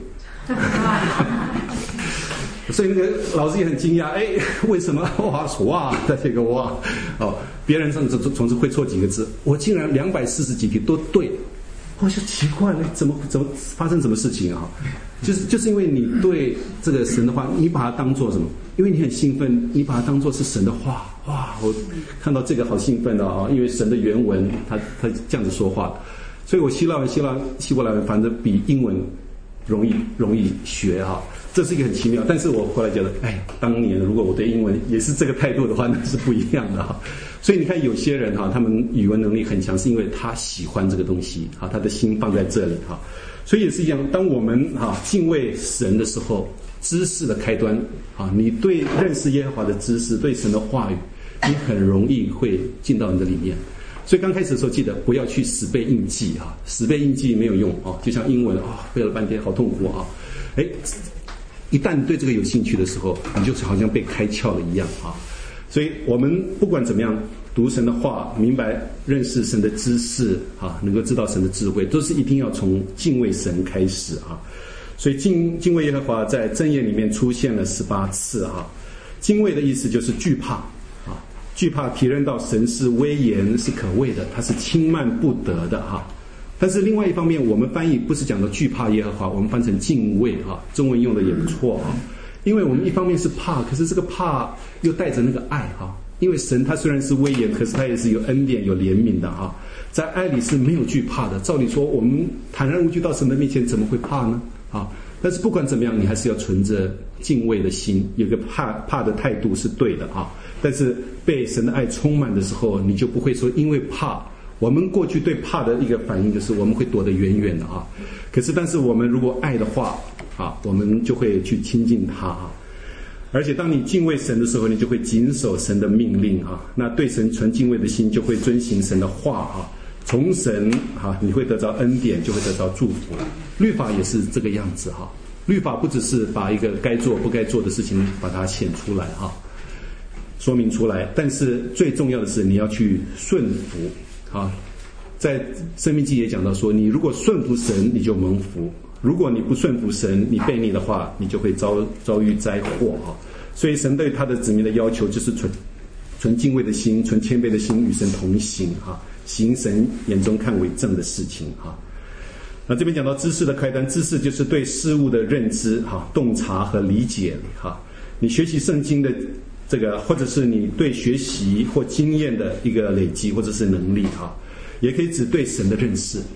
所以那个老师也很惊讶，哎，为什么哇哇的这个哇哦，别人上总总是会错几个字，我竟然两百四十几题都对，我就奇怪了，怎么怎么发生什么事情啊？就是就是因为你对这个神的话，你把它当作什么？因为你很兴奋，你把它当作是神的话。哇，我看到这个好兴奋的啊！因为神的原文，他他这样子说话，所以我希腊文、希腊希伯来文，反正比英文容易容易学啊。这是一个很奇妙。但是我后来觉得，哎，当年如果我对英文也是这个态度的话，那是不一样的哈。所以你看，有些人哈，他们语文能力很强，是因为他喜欢这个东西啊，他的心放在这里哈。所以也是一样，当我们哈敬畏神的时候，知识的开端啊，你对认识耶和华的知识，对神的话语。你很容易会进到你的里面，所以刚开始的时候记得不要去死背硬记哈，死背硬记没有用啊，就像英文啊，背了半天好痛苦啊，哎，一旦对这个有兴趣的时候，你就好像被开窍了一样啊。所以我们不管怎么样读神的话，明白认识神的知识啊，能够知道神的智慧，都是一定要从敬畏神开始啊。所以敬敬畏耶和华在箴言里面出现了十八次啊，敬畏的意思就是惧怕。惧怕体认到神是威严是可畏的，他是轻慢不得的哈。但是另外一方面，我们翻译不是讲的惧怕耶和华，我们翻成敬畏哈，中文用的也不错哈。因为我们一方面是怕，可是这个怕又带着那个爱哈。因为神他虽然是威严，可是他也是有恩典有怜悯的哈。在爱里是没有惧怕的。照理说，我们坦然无惧到神的面前，怎么会怕呢？啊！但是不管怎么样，你还是要存着敬畏的心，有个怕怕的态度是对的啊。但是被神的爱充满的时候，你就不会说因为怕。我们过去对怕的一个反应就是我们会躲得远远的啊。可是但是我们如果爱的话啊，我们就会去亲近他啊。而且当你敬畏神的时候，你就会谨守神的命令啊。那对神存敬畏的心，就会遵行神的话啊。从神啊，你会得到恩典，就会得到祝福。律法也是这个样子哈。律法不只是把一个该做不该做的事情把它显出来哈，说明出来，但是最重要的是你要去顺服啊。在申命记也讲到说，你如果顺服神，你就蒙福；如果你不顺服神，你悖逆的话，你就会遭遭遇灾祸啊。所以神对他的子民的要求就是存存敬畏的心，存谦卑的心，与神同行啊，行神眼中看为正的事情啊。那这边讲到知识的开端，知识就是对事物的认知哈、洞察和理解哈。你学习圣经的这个，或者是你对学习或经验的一个累积，或者是能力哈，也可以指对神的认识。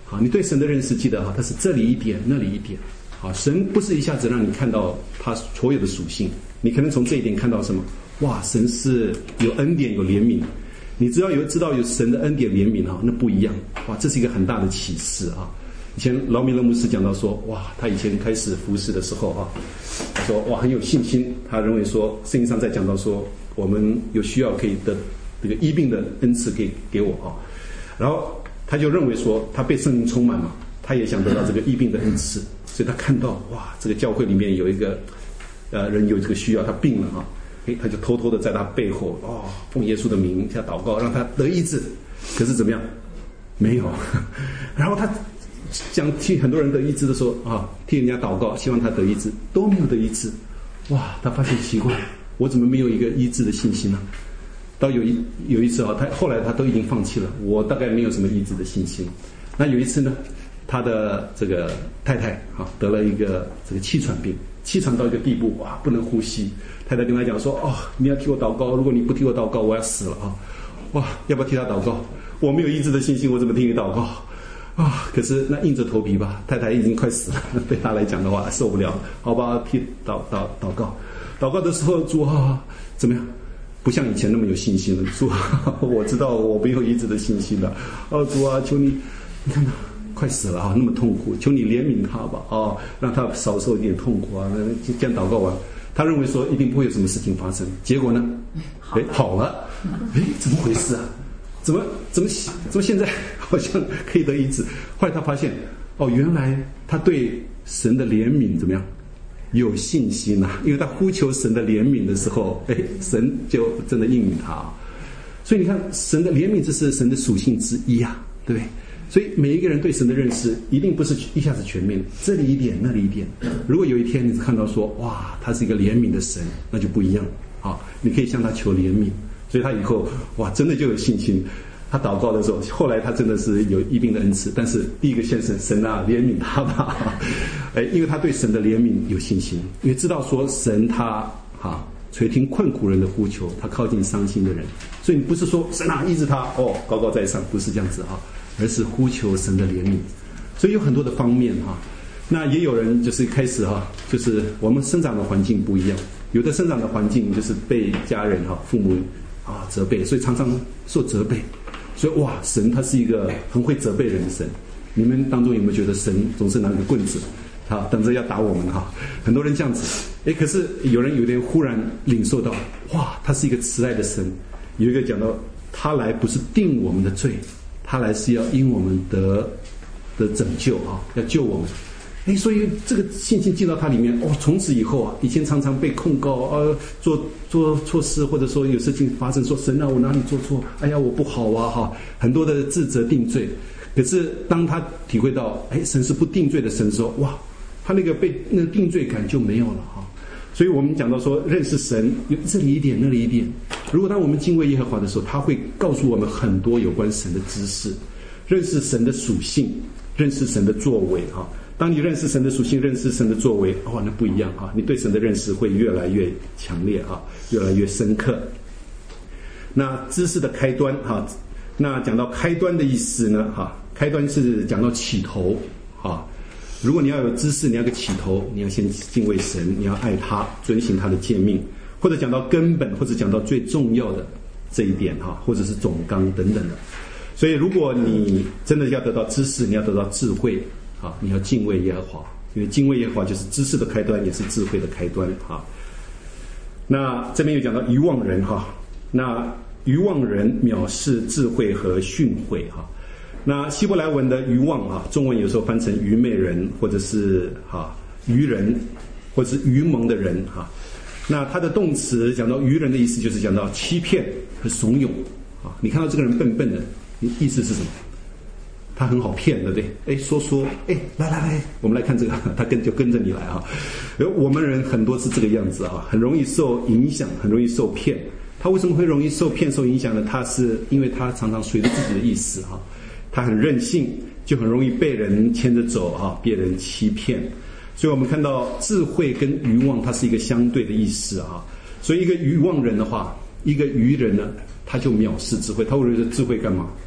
好，你对神的认识记得哈，它是这里一点，那里一点。好，神不是一下子让你看到他所有的属性，你可能从这一点看到什么？哇，神是有恩典有怜悯。你只要有知道有神的恩典怜悯哈，那不一样。哇，这是一个很大的启示啊！以前劳米勒牧师讲到说，哇，他以前开始服侍的时候啊，他说哇很有信心，他认为说圣经上在讲到说，我们有需要可以得这个医病的恩赐给给我啊，然后他就认为说他被圣灵充满嘛，他也想得到这个医病的恩赐，所以他看到哇这个教会里面有一个呃人有这个需要，他病了啊。诶，他就偷偷的在他背后哦，奉耶稣的名下祷告，让他得医治。可是怎么样？没有。然后他想替很多人得医治的时候啊，替人家祷告，希望他得医治，都没有得医治。哇，他发现奇怪，我怎么没有一个医治的信心呢？到有一有一次啊，他后来他都已经放弃了，我大概没有什么医治的信心。那有一次呢，他的这个太太啊得了一个这个气喘病，气喘到一个地步，哇，不能呼吸。太太跟他讲说：“哦，你要替我祷告，如果你不替我祷告，我要死了啊！哇，要不要替他祷告？我没有医治的信心，我怎么替你祷告啊？可是那硬着头皮吧，太太已经快死了，对他来讲的话受不了，好吧，替祷祷祷告。祷告的时候，主啊，怎么样？不像以前那么有信心了。主啊，我知道我没有医治的信心了。哦，主啊，求你，你看他快死了啊，那么痛苦，求你怜悯他吧，哦，让他少受一点痛苦啊。这样祷告完。”他认为说一定不会有什么事情发生，结果呢，哎，好了，哎，怎么回事啊？怎么怎么怎么现在好像可以得医治？后来他发现，哦，原来他对神的怜悯怎么样有信心呐、啊？因为他呼求神的怜悯的时候，哎，神就真的应允他。所以你看，神的怜悯这是神的属性之一啊，对不对？所以每一个人对神的认识一定不是一下子全面，这里一点那里一点。如果有一天你看到说哇他是一个怜悯的神，那就不一样啊！你可以向他求怜悯，所以他以后哇真的就有信心。他祷告的时候，后来他真的是有医病的恩赐，但是第一个先生神啊怜悯他吧，哎，因为他对神的怜悯有信心，因为知道说神他哈垂听困苦人的呼求，他靠近伤心的人，所以你不是说神啊医治他哦高高在上，不是这样子啊。而是呼求神的怜悯，所以有很多的方面哈。那也有人就是开始哈，就是我们生长的环境不一样，有的生长的环境就是被家人哈、父母啊责备，所以常常受责备。所以哇，神他是一个很会责备人的神。你们当中有没有觉得神总是拿个棍子，啊，等着要打我们哈？很多人这样子，哎，可是有人有点忽然领受到，哇，他是一个慈爱的神。有一个讲到，他来不是定我们的罪。他来是要因我们得的拯救啊，要救我们。哎，所以这个信心进到他里面，哦，从此以后啊，以前常常被控告，呃，做做错事，或者说有事情发生，说神啊，我哪里做错？哎呀，我不好啊，哈，很多的自责定罪。可是当他体会到，哎，神是不定罪的神的时候，哇，他那个被那个定罪感就没有了哈。所以我们讲到说，认识神有这里一点，那里一点。如果当我们敬畏耶和华的时候，他会告诉我们很多有关神的知识，认识神的属性，认识神的作为哈。当你认识神的属性，认识神的作为，哇，那不一样哈！你对神的认识会越来越强烈哈，越来越深刻。那知识的开端哈，那讲到开端的意思呢哈，开端是讲到起头哈。如果你要有知识，你要有个起头，你要先敬畏神，你要爱他，遵行他的诫命，或者讲到根本，或者讲到最重要的这一点哈，或者是总纲等等的。所以如果你真的要得到知识，你要得到智慧啊，你要敬畏耶和华，因为敬畏耶和华就是知识的开端，也是智慧的开端哈。那这边有讲到愚妄人哈，那愚妄人藐视智慧和训诲哈。那希伯来文的愚妄啊，中文有时候翻成愚昧人，或者是哈愚人，或者是愚蒙的人哈。那它的动词讲到愚人的意思，就是讲到欺骗和怂恿啊。你看到这个人笨笨的，意思是什么？他很好骗，对不对？哎，说说，哎，来来来，我们来看这个，他跟就跟着你来啊。而我们人很多是这个样子啊，很容易受影响，很容易受骗。他为什么会容易受骗、受影响呢？他是因为他常常随着自己的意思哈。他很任性，就很容易被人牵着走哈，被人欺骗。所以我们看到智慧跟愚妄，它是一个相对的意思啊。所以一个愚妄人的话，一个愚人呢，他就藐视智慧。他会觉得智慧干嘛啊？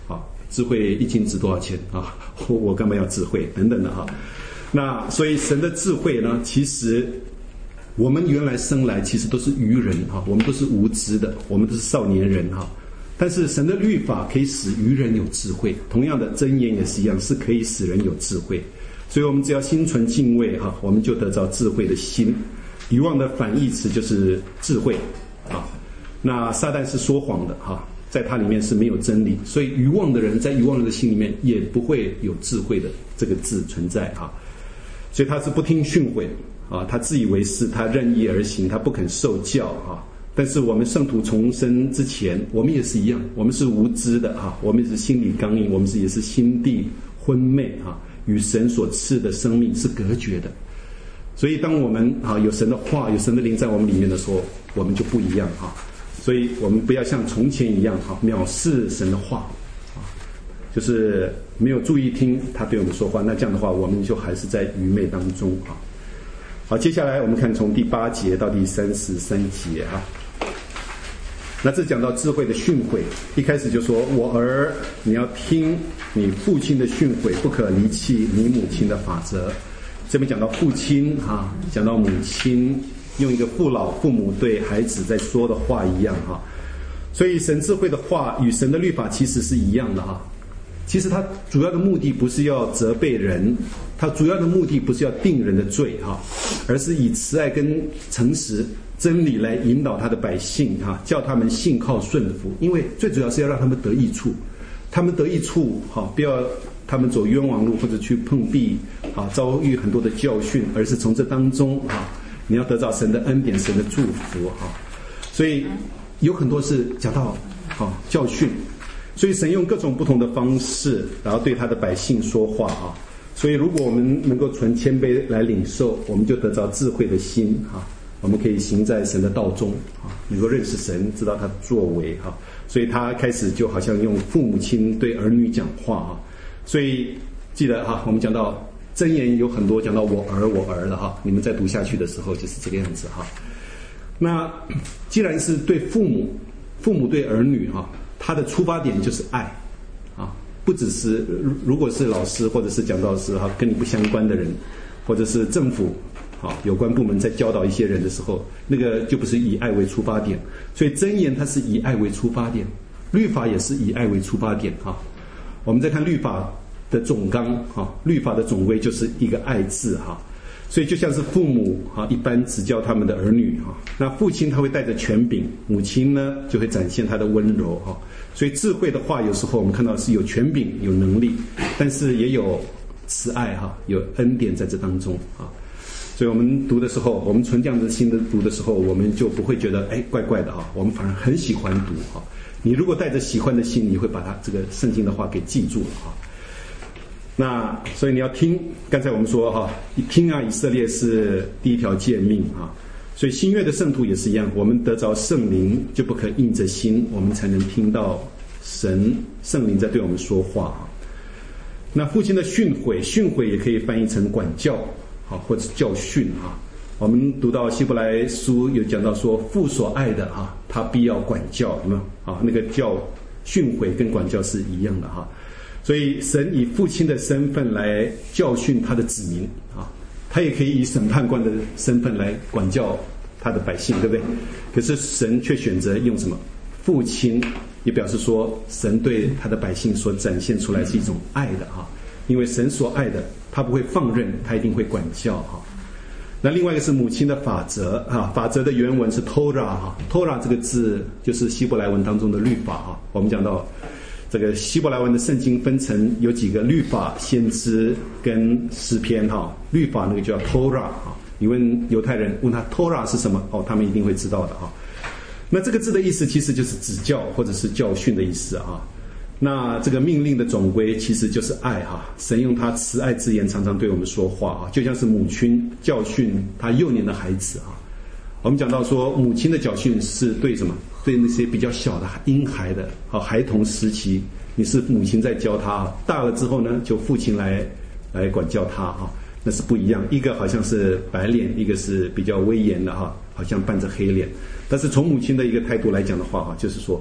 智慧一斤值多少钱啊？我我干嘛要智慧等等的哈。那所以神的智慧呢，其实我们原来生来其实都是愚人哈，我们都是无知的，我们都是少年人哈。但是神的律法可以使愚人有智慧，同样的箴言也是一样，是可以使人有智慧。所以我们只要心存敬畏哈，我们就得着智慧的心。愚妄的反义词就是智慧啊。那撒旦是说谎的哈，在他里面是没有真理，所以愚妄的人在愚妄人的心里面也不会有智慧的这个字存在哈。所以他是不听训诲啊，他自以为是，他任意而行，他不肯受教啊。但是我们圣徒重生之前，我们也是一样，我们是无知的啊，我们也是心理刚硬，我们是也是心地昏昧啊，与神所赐的生命是隔绝的。所以当我们啊有神的话，有神的灵在我们里面的时候，我们就不一样啊。所以我们不要像从前一样啊藐视神的话啊，就是没有注意听他对我们说话，那这样的话我们就还是在愚昧当中啊。好，接下来我们看从第八节到第三十三节啊。那这讲到智慧的训诲，一开始就说：“我儿，你要听你父亲的训诲，不可离弃你母亲的法则。”这边讲到父亲哈，讲到母亲，用一个父老父母对孩子在说的话一样哈。所以神智慧的话与神的律法其实是一样的哈。其实它主要的目的不是要责备人，它主要的目的不是要定人的罪哈，而是以慈爱跟诚实真理来引导他的百姓哈，叫他们信靠顺服。因为最主要是要让他们得益处，他们得益处哈，不要他们走冤枉路或者去碰壁啊，遭遇很多的教训，而是从这当中啊，你要得到神的恩典、神的祝福哈。所以有很多是讲到啊教训。所以神用各种不同的方式，然后对他的百姓说话啊。所以如果我们能够存谦卑来领受，我们就得着智慧的心啊。我们可以行在神的道中啊，能够认识神，知道他的作为啊。所以他开始就好像用父母亲对儿女讲话啊。所以记得哈，我们讲到箴言有很多讲到我儿我儿的哈，你们在读下去的时候就是这个样子哈。那既然是对父母，父母对儿女哈。他的出发点就是爱啊，不只是如果是老师或者是讲道师哈，跟你不相关的人，或者是政府啊有关部门在教导一些人的时候，那个就不是以爱为出发点。所以箴言它是以爱为出发点，律法也是以爱为出发点啊。我们再看律法的总纲啊，律法的总归就是一个爱字哈。所以就像是父母啊一般指教他们的儿女哈，那父亲他会带着权柄，母亲呢就会展现他的温柔哈。所以智慧的话，有时候我们看到是有权柄、有能力，但是也有慈爱哈，有恩典在这当中啊。所以我们读的时候，我们存这样的心的读的时候，我们就不会觉得哎怪怪的哈，我们反而很喜欢读哈。你如果带着喜欢的心，你会把它这个圣经的话给记住了哈。那所以你要听，刚才我们说哈，一听啊，以色列是第一条诫命啊。所以新约的圣徒也是一样，我们得着圣灵，就不可硬着心，我们才能听到神圣灵在对我们说话啊。那父亲的训诲，训诲也可以翻译成管教啊，或者是教训啊。我们读到希伯来书有讲到说，父所爱的啊，他必要管教，有没有啊？那个教训诲跟管教是一样的哈。所以神以父亲的身份来教训他的子民啊，他也可以以审判官的身份来管教他的百姓，对不对？可是神却选择用什么？父亲，也表示说神对他的百姓所展现出来是一种爱的哈，因为神所爱的，他不会放任，他一定会管教哈。那另外一个是母亲的法则啊，法则的原文是 Torah 哈 ，Torah 这个字就是希伯来文当中的律法哈。我们讲到这个希伯来文的圣经分成有几个律法、先知跟诗篇哈。律法那个叫 Torah 哈，你问犹太人问他 Torah 是什么哦，他们一定会知道的哈。那这个字的意思其实就是指教或者是教训的意思啊。那这个命令的总归其实就是爱哈，神用他慈爱之言常常对我们说话啊，就像是母亲教训他幼年的孩子啊。我们讲到说母亲的教训是对什么？对那些比较小的婴孩的啊孩童时期，你是母亲在教他，大了之后呢，就父亲来来管教他啊，那是不一样。一个好像是白脸，一个是比较威严的哈，好像扮着黑脸。但是从母亲的一个态度来讲的话哈，就是说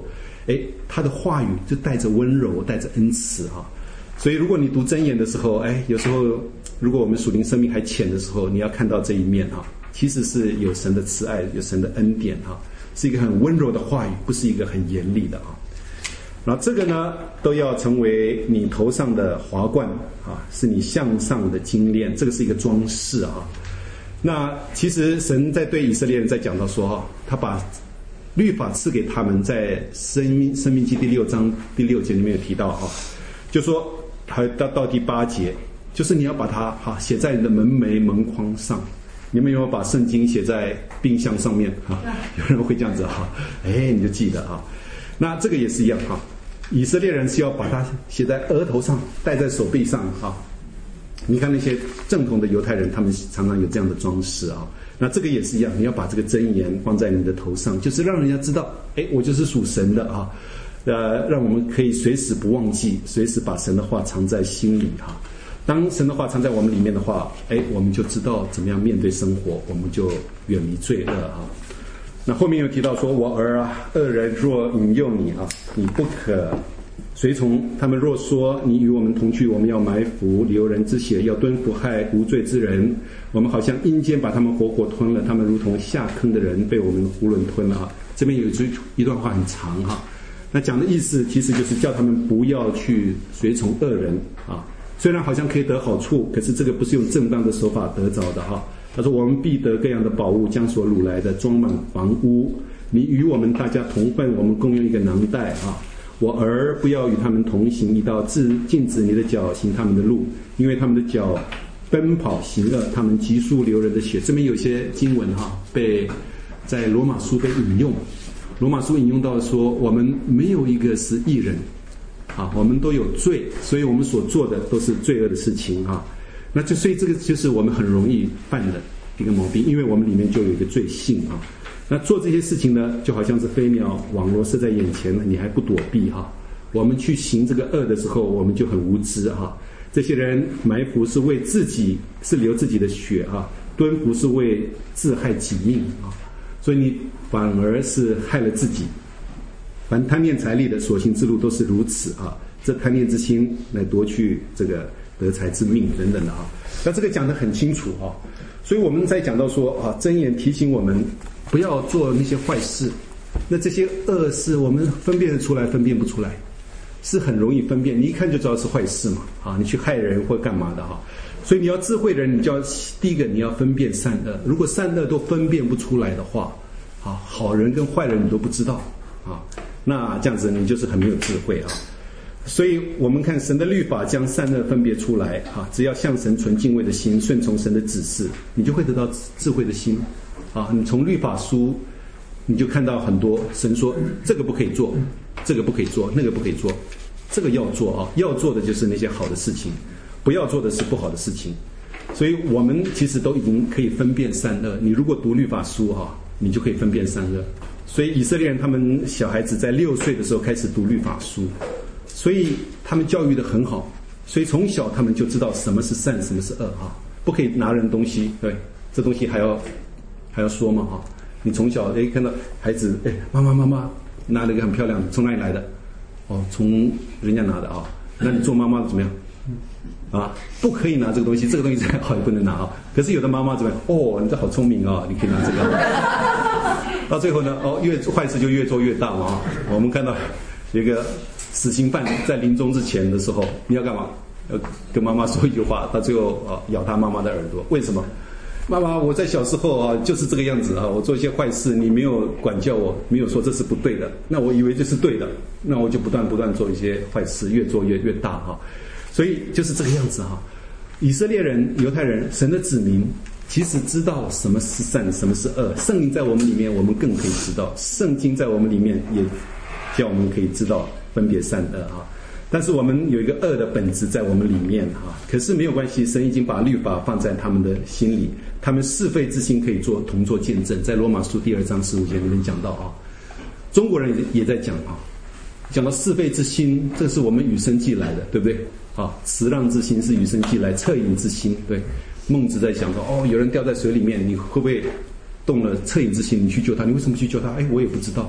哎，他的话语就带着温柔，带着恩慈哈。所以如果你读箴言的时候，哎，有时候如果我们属灵生命还浅的时候，你要看到这一面哈，其实是有神的慈爱，有神的恩典哈，是一个很温柔的话语，不是一个很严厉的哈。那这个呢，都要成为你头上的华冠啊，是你项上的金链，这个是一个装饰啊。那其实神在对以色列人在讲到说哈，他把律法赐给他们，在生命生命记第六章第六节里面有提到哈，就说还到到第八节，就是你要把它哈写在你的门楣门框上。你们有没有把圣经写在冰箱上面哈？有人会这样子哈，哎，你就记得哈。那这个也是一样哈。以色列人是要把它写在额头上，戴在手臂上啊。你看那些正统的犹太人，他们常常有这样的装饰啊。那这个也是一样，你要把这个箴言放在你的头上，就是让人家知道，哎，我就是属神的啊。呃，让我们可以随时不忘记，随时把神的话藏在心里哈。当神的话藏在我们里面的话，哎，我们就知道怎么样面对生活，我们就远离罪恶啊。那后面又提到说，我儿啊，恶人若引诱你啊，你不可随从；他们若说你与我们同去，我们要埋伏，流人之血，要蹲伏害无罪之人。我们好像阴间把他们活活吞了，他们如同下坑的人被我们囫囵吞了啊。这边有一段话很长哈，那讲的意思其实就是叫他们不要去随从恶人啊。虽然好像可以得好处，可是这个不是用正当的手法得着的哈。他说：“我们必得各样的宝物，将所掳来的装满房屋。你与我们大家同分，我们共用一个囊袋啊！我儿不要与他们同行，你到禁止你的脚行他们的路，因为他们的脚奔跑行恶，他们急速流人的血。”这边有些经文哈，被在罗马书被引用。罗马书引用到说，我们没有一个是义人啊，我们都有罪，所以我们所做的都是罪恶的事情啊。那就所以这个就是我们很容易犯的一个毛病，因为我们里面就有一个罪性啊。那做这些事情呢，就好像是飞鸟网罗射在眼前，你还不躲避哈。我们去行这个恶的时候，我们就很无知哈。这些人埋伏是为自己，是流自己的血哈；蹲伏是为自害己命啊。所以你反而是害了自己。凡贪恋财力的所行之路都是如此啊，这贪恋之心来夺去这个得财之命等等的啊。那这个讲得很清楚啊，所以我们在讲到说啊，箴言提醒我们不要做那些坏事。那这些恶事我们分辨得出来，分辨不出来，是很容易分辨，你一看就知道是坏事嘛啊，你去害人或干嘛的哈。所以你要智慧的人，你就要第一个你要分辨善恶。如果善恶都分辨不出来的话，啊，好人跟坏人你都不知道啊，那这样子你就是很没有智慧啊。所以我们看神的律法将善恶分别出来啊，只要向神存敬畏的心，顺从神的指示，你就会得到智慧的心啊。你从律法书你就看到很多神说这个不可以做，这个不可以做，那个不可以做，这个要做啊，要做的就是那些好的事情，不要做的是不好的事情。所以我们其实都已经可以分辨善恶。你如果读律法书哈，你就可以分辨善恶。所以以色列人他们小孩子在六岁的时候开始读律法书，所以他们教育得很好，所以从小他们就知道什么是善，什么是恶哈，不可以拿人东西，对，这东西还要还要说嘛哈。你从小哎看到孩子哎妈妈妈妈拿了一个很漂亮的，从哪里来的？哦，从人家拿的啊。那你做妈妈的怎么样？啊，不可以拿这个东西，这个东西再好也不能拿啊。可是有的妈妈怎么样？哦，你这好聪明啊，你可以拿这个。到最后呢，哦，越坏事就越做越大嘛啊。我们看到有一个死刑犯在临终之前的时候，你要干嘛？要跟妈妈说一句话，到最后啊咬他妈妈的耳朵。为什么？妈妈，我在小时候啊就是这个样子啊，我做一些坏事，你没有管教我，没有说这是不对的，那我以为这是对的，那我就不断不断做一些坏事，越做越越大哈。所以就是这个样子哈。以色列人、犹太人，神的子民，其实知道什么是善，什么是恶。圣灵在我们里面，我们更可以知道；圣经在我们里面，也叫我们可以知道分别善恶哈。但是我们有一个恶的本质在我们里面哈，可是没有关系，神已经把律法放在他们的心里，他们是非之心可以做同作见证。在罗马书第二章十五节里面讲到啊，中国人也在讲啊，讲到是非之心，这是我们与生俱来的，对不对？啊，辞让之心是与生俱来，恻隐之心，对。孟子在讲说，哦，有人掉在水里面，你会不会动了恻隐之心？你去救他，你为什么去救他？哎，我也不知道。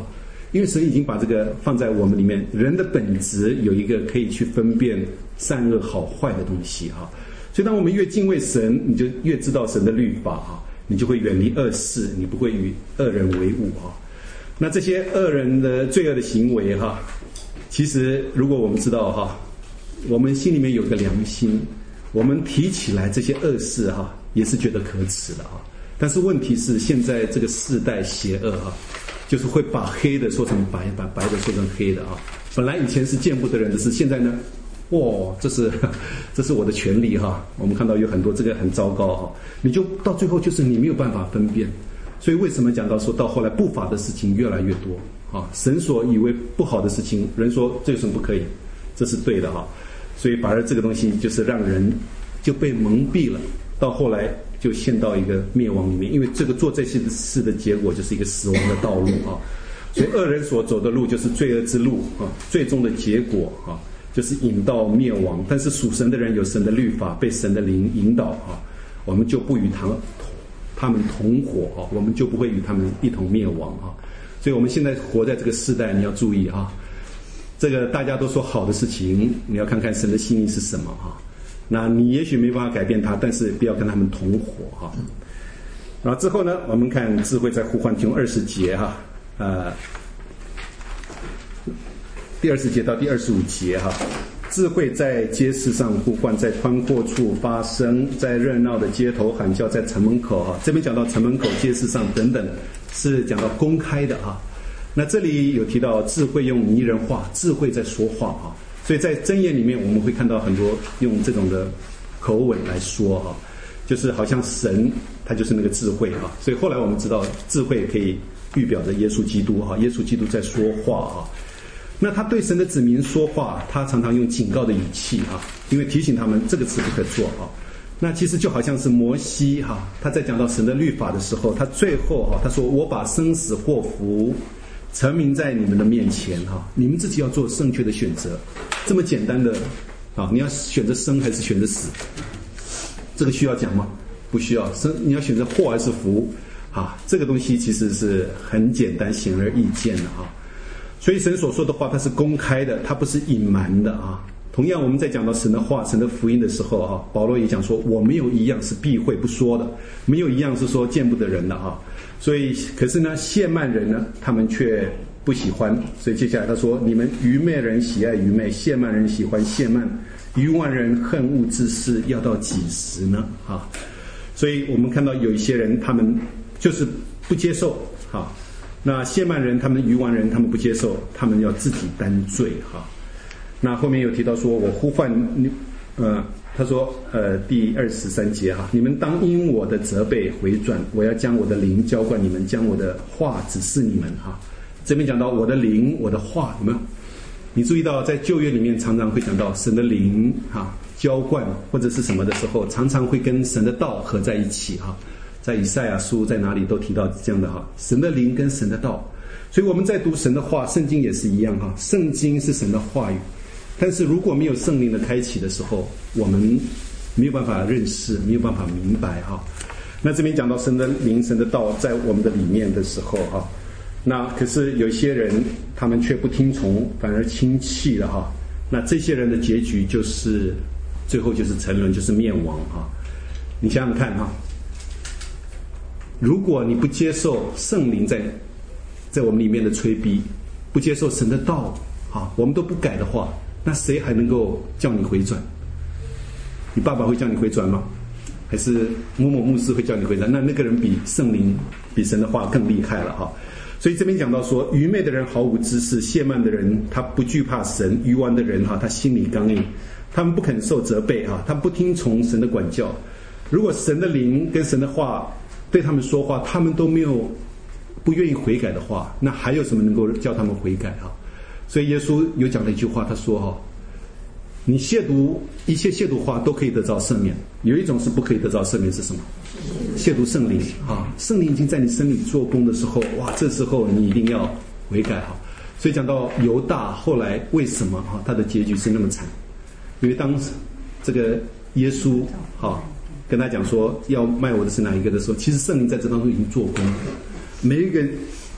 因为神已经把这个放在我们里面，人的本质有一个可以去分辨善恶好坏的东西哈。所以当我们越敬畏神，你就越知道神的律法哈，你就会远离恶事，你不会与恶人为伍哈。那这些恶人的罪恶的行为哈，其实如果我们知道哈，我们心里面有个良心，我们提起来这些恶事哈，也是觉得可耻的哈。但是问题是，现在这个世代邪恶哈，就是会把黑的说成白，把白的说成黑的啊。本来以前是见不得人的事，现在呢，哇，这是这是我的权利哈。我们看到有很多这个很糟糕哈，你就到最后就是你没有办法分辨。所以为什么讲到说到后来不法的事情越来越多啊？神所以为不好的事情，人说这有什么不可以？这是对的哈。所以反而这个东西就是让人就被蒙蔽了，到后来就陷到一个灭亡里面，因为这个做这些事的结果就是一个死亡的道路啊。所以恶人所走的路就是罪恶之路啊，最终的结果啊就是引到灭亡。但是属神的人有神的律法，被神的灵引导啊，我们就不与他他们同伙啊，我们就不会与他们一同灭亡啊。所以我们现在活在这个世代，你要注意啊，这个大家都说好的事情，你要看看神的心意是什么啊。那你也许没办法改变他，但是不要跟他们同伙哈。然后之后呢，我们看智慧在呼唤中二十节哈，呃，第二十节到第二十五节哈，智慧在街市上呼唤，在宽阔处发声，在热闹的街头喊叫，在城门口哈。这边讲到城门口、街市上等等，是讲到公开的哈。那这里有提到智慧用拟人话，智慧在说话哈。所以在箴言里面，我们会看到很多用这种的口吻来说哈，就是好像神他就是那个智慧哈。所以后来我们知道，智慧可以预表着耶稣基督哈，耶稣基督在说话哈。那他对神的子民说话，他常常用警告的语气哈，因为提醒他们这个事不可做哈。那其实就好像是摩西哈，他在讲到神的律法的时候，他最后哈他说：“我把生死祸福陈明在你们的面前哈，你们自己要做正确的选择。”这么简单的啊，你要选择生还是选择死？这个需要讲吗？不需要。生你要选择祸还是福啊？这个东西其实是很简单、显而易见的啊。所以神所说的话，它是公开的，它不是隐瞒的啊。同样，我们在讲到神的话、神的福音的时候啊，保罗也讲说，我没有一样是避讳不说的，没有一样是说见不得人的啊。所以，可是呢，亵慢人呢，他们却不喜欢。所以接下来他说：“你们愚昧人喜爱愚昧，亵慢人喜欢亵慢，愚妄人恨恶之事，要到几时呢？”啊，所以我们看到有一些人，他们就是不接受啊。那亵慢人，他们愚妄人，他们不接受，他们要自己担罪哈。那后面有提到说，我呼唤你，呃，他说，呃，第二十三节哈，你们当因我的责备回转，我要将我的灵浇灌你们，将我的话指示你们哈。这边讲到我的灵，我的话，有没有？你注意到在旧约里面常常会讲到神的灵哈，浇灌或者是什么的时候，常常会跟神的道合在一起哈。在以赛亚书在哪里都提到这样的哈，神的灵跟神的道。所以我们在读神的话，圣经也是一样哈，圣经是神的话语。但是如果没有圣灵的开启的时候，我们没有办法认识，没有办法明白哈。那这边讲到神的灵、神的道在我们的里面的时候哈，那可是有一些人他们却不听从，反而轻弃了哈。那这些人的结局就是最后就是沉沦，就是灭亡哈。你想想看哈，如果你不接受圣灵在在我们里面的催逼，不接受神的道啊，我们都不改的话，那谁还能够叫你回转？你爸爸会叫你回转吗？还是某某牧师会叫你回转？那那个人比圣灵、比神的话更厉害了哈。所以这边讲到说，愚昧的人毫无知识，亵慢的人他不惧怕神，愚顽的人哈，他心里刚硬，他们不肯受责备哈，他们不听从神的管教。如果神的灵跟神的话对他们说话，他们都没有不愿意悔改的话，那还有什么能够叫他们悔改哈？所以耶稣有讲了一句话，他说哈，你亵渎一切亵渎话都可以得到赦免，有一种是不可以得到赦免，是什么？亵渎圣灵啊！圣灵已经在你身里做工的时候，哇，这时候你一定要悔改哈。所以讲到犹大后来为什么哈他的结局是那么惨？因为当这个耶稣哈跟他讲说要卖我的是哪一个的时候，其实圣灵在这当中已经做工了。每一个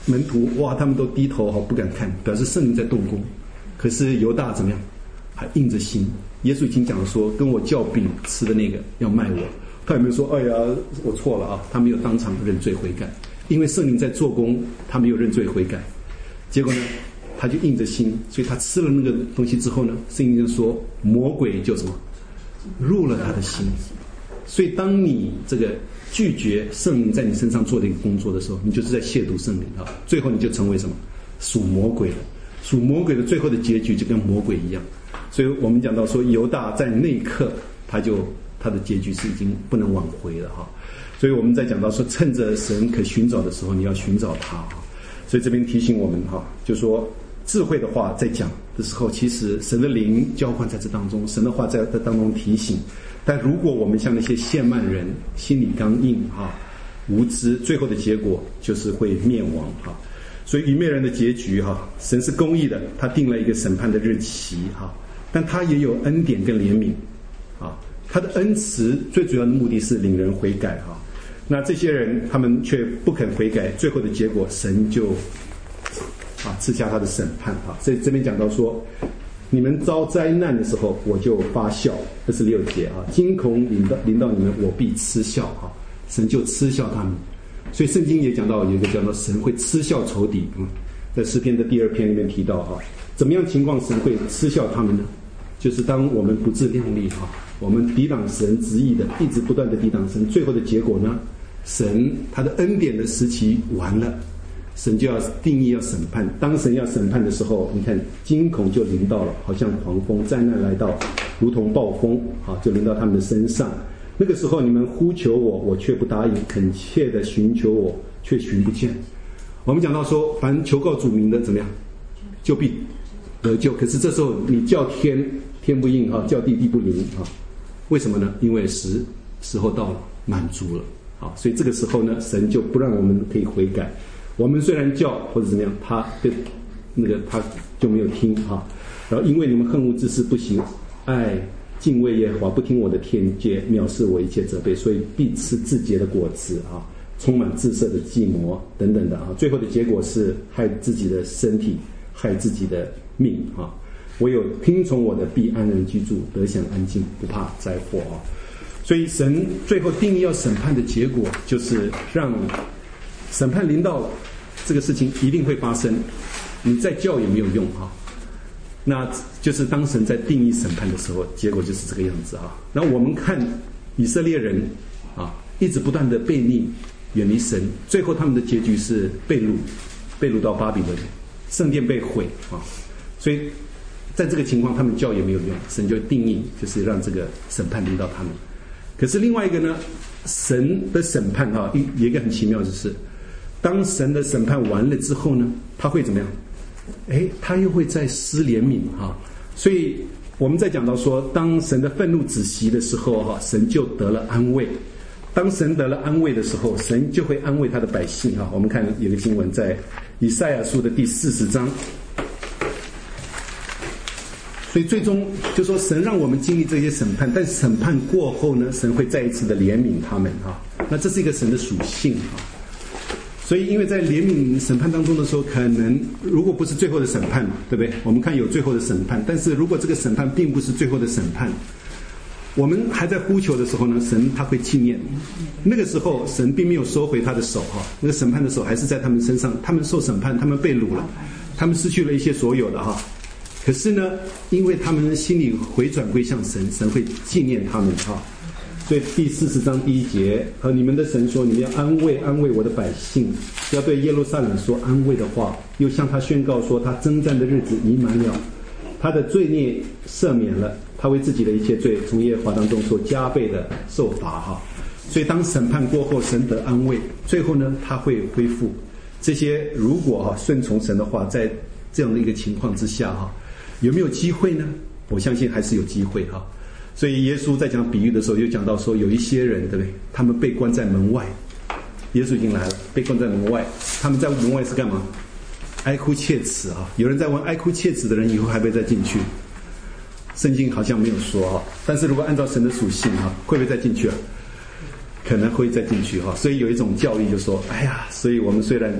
门徒哇，他们都低头哈不敢看，表示圣灵在动工。可是犹大怎么样？还硬着心。耶稣已经讲了说，跟我叫饼吃的那个要卖我。他有没有说哎呀我错了啊？他没有当场认罪悔改，因为圣灵在做工，他没有认罪悔改。结果呢，他就硬着心，所以他吃了那个东西之后呢，圣经就说魔鬼就什么入了他的心。所以当你这个拒绝圣灵在你身上做的一个工作的时候，你就是在亵渎圣灵啊！最后你就成为什么？属魔鬼的。属魔鬼的最后的结局就跟魔鬼一样。所以我们讲到说，犹大在那一刻，他就他的结局是已经不能挽回了哈。所以我们在讲到说，趁着神可寻找的时候，你要寻找他哈。所以这边提醒我们哈，就说智慧的话在讲的时候，其实神的灵交换在这当中，神的话在这当中提醒。但如果我们像那些亵慢人，心里刚硬哈，无知，最后的结果就是会灭亡哈。所以愚昧人的结局哈，神是公义的，他定了一个审判的日期哈，但他也有恩典跟怜悯啊，他的恩慈最主要的目的是领人悔改哈。那这些人他们却不肯悔改，最后的结果神就啊赐下他的审判啊。所以这边讲到说，你们遭灾难的时候，我就发笑，这是六节啊。惊恐临到临到你们，我必嗤笑啊。神就嗤笑他们。所以圣经也讲到有一个叫做神会嗤笑仇敌，嗯，在诗篇的第二篇里面提到哈，怎么样情况神会嗤笑他们呢？就是当我们不自量力哈，我们抵挡神旨意的，一直不断的抵挡神，最后的结果呢，神他的恩典的时期完了。神就要定义要审判，当神要审判的时候，你看惊恐就临到了，好像狂风，灾难来到如同暴风啊，就临到他们的身上。那个时候你们呼求我，我却不答应，恳切的寻求我，却寻不见。我们讲到说，凡求告主名的怎么样，就必得救。可是这时候你叫天，天不应啊，叫地，地不灵啊。为什么呢？因为时时候到了，满足了啊，所以这个时候呢，神就不让我们可以悔改。我们虽然叫或者怎么样，他对那个他就没有听哈。然后因为你们恨恶之事不行，爱敬畏耶和华，不听我的天诫，藐视我一切责备，所以必吃自结的果子啊，充满自设的计谋等等的啊。最后的结果是害自己的身体，害自己的命啊。唯有听从我的，必安然居住，得享安静，不怕灾祸啊。所以神最后定义要审判的结果，就是让审判临到了。这个事情一定会发生，你再叫也没有用哈。那就是当神在定义审判的时候，结果就是这个样子啊。然后我们看以色列人啊，一直不断的悖逆，远离神，最后他们的结局是被掳，被掳到巴比伦，圣殿被毁啊。所以在这个情况，他们叫也没有用，神就定义就是让这个审判临到他们。可是另外一个呢，神的审判哈，有一个很奇妙的是，当神的审判完了之后呢，他会怎么样？哎，他又会再施怜悯哈。所以我们在讲到说，当神的愤怒止息的时候哈，神就得了安慰。当神得了安慰的时候，神就会安慰他的百姓哈。我们看有个经文在以赛亚书的第四十章。所以最终就说神让我们经历这些审判，但审判过后呢，神会再一次的怜悯他们哈。那这是一个神的属性哈。所以因为在怜悯审判当中的时候，可能如果不是最后的审判嘛，对不对？我们看有最后的审判，但是如果这个审判并不是最后的审判，我们还在呼求的时候呢，神他会纪念。那个时候神并没有收回他的手哈，那个审判的手还是在他们身上，他们受审判，他们被掳了，他们失去了一些所有的哈。可是呢，因为他们心里回转归向神，神会纪念他们哈。所以第四十章第一节，和你们的神说，你们要安慰安慰我的百姓，要对耶路撒冷说安慰的话，又向他宣告说，他征战的日子已满了，他的罪孽赦免了，他为自己的一切罪从耶和华当中所加倍的受罚哈。所以当审判过后，神得安慰，最后呢，他会恢复这些。如果哈顺从神的话，在这样的一个情况之下哈，有没有机会呢？我相信还是有机会哈。所以耶稣在讲比喻的时候，又讲到说，有一些人，对不对？他们被关在门外，耶稣已经来了，被关在门外。他们在门外是干嘛？哀哭切齿啊！有人在问，哀哭切齿的人以后还会再进去？圣经好像没有说哈，但是如果按照神的属性哈，会不会再进去啊？可能会再进去哈。所以有一种教义就说，哎呀，所以我们虽然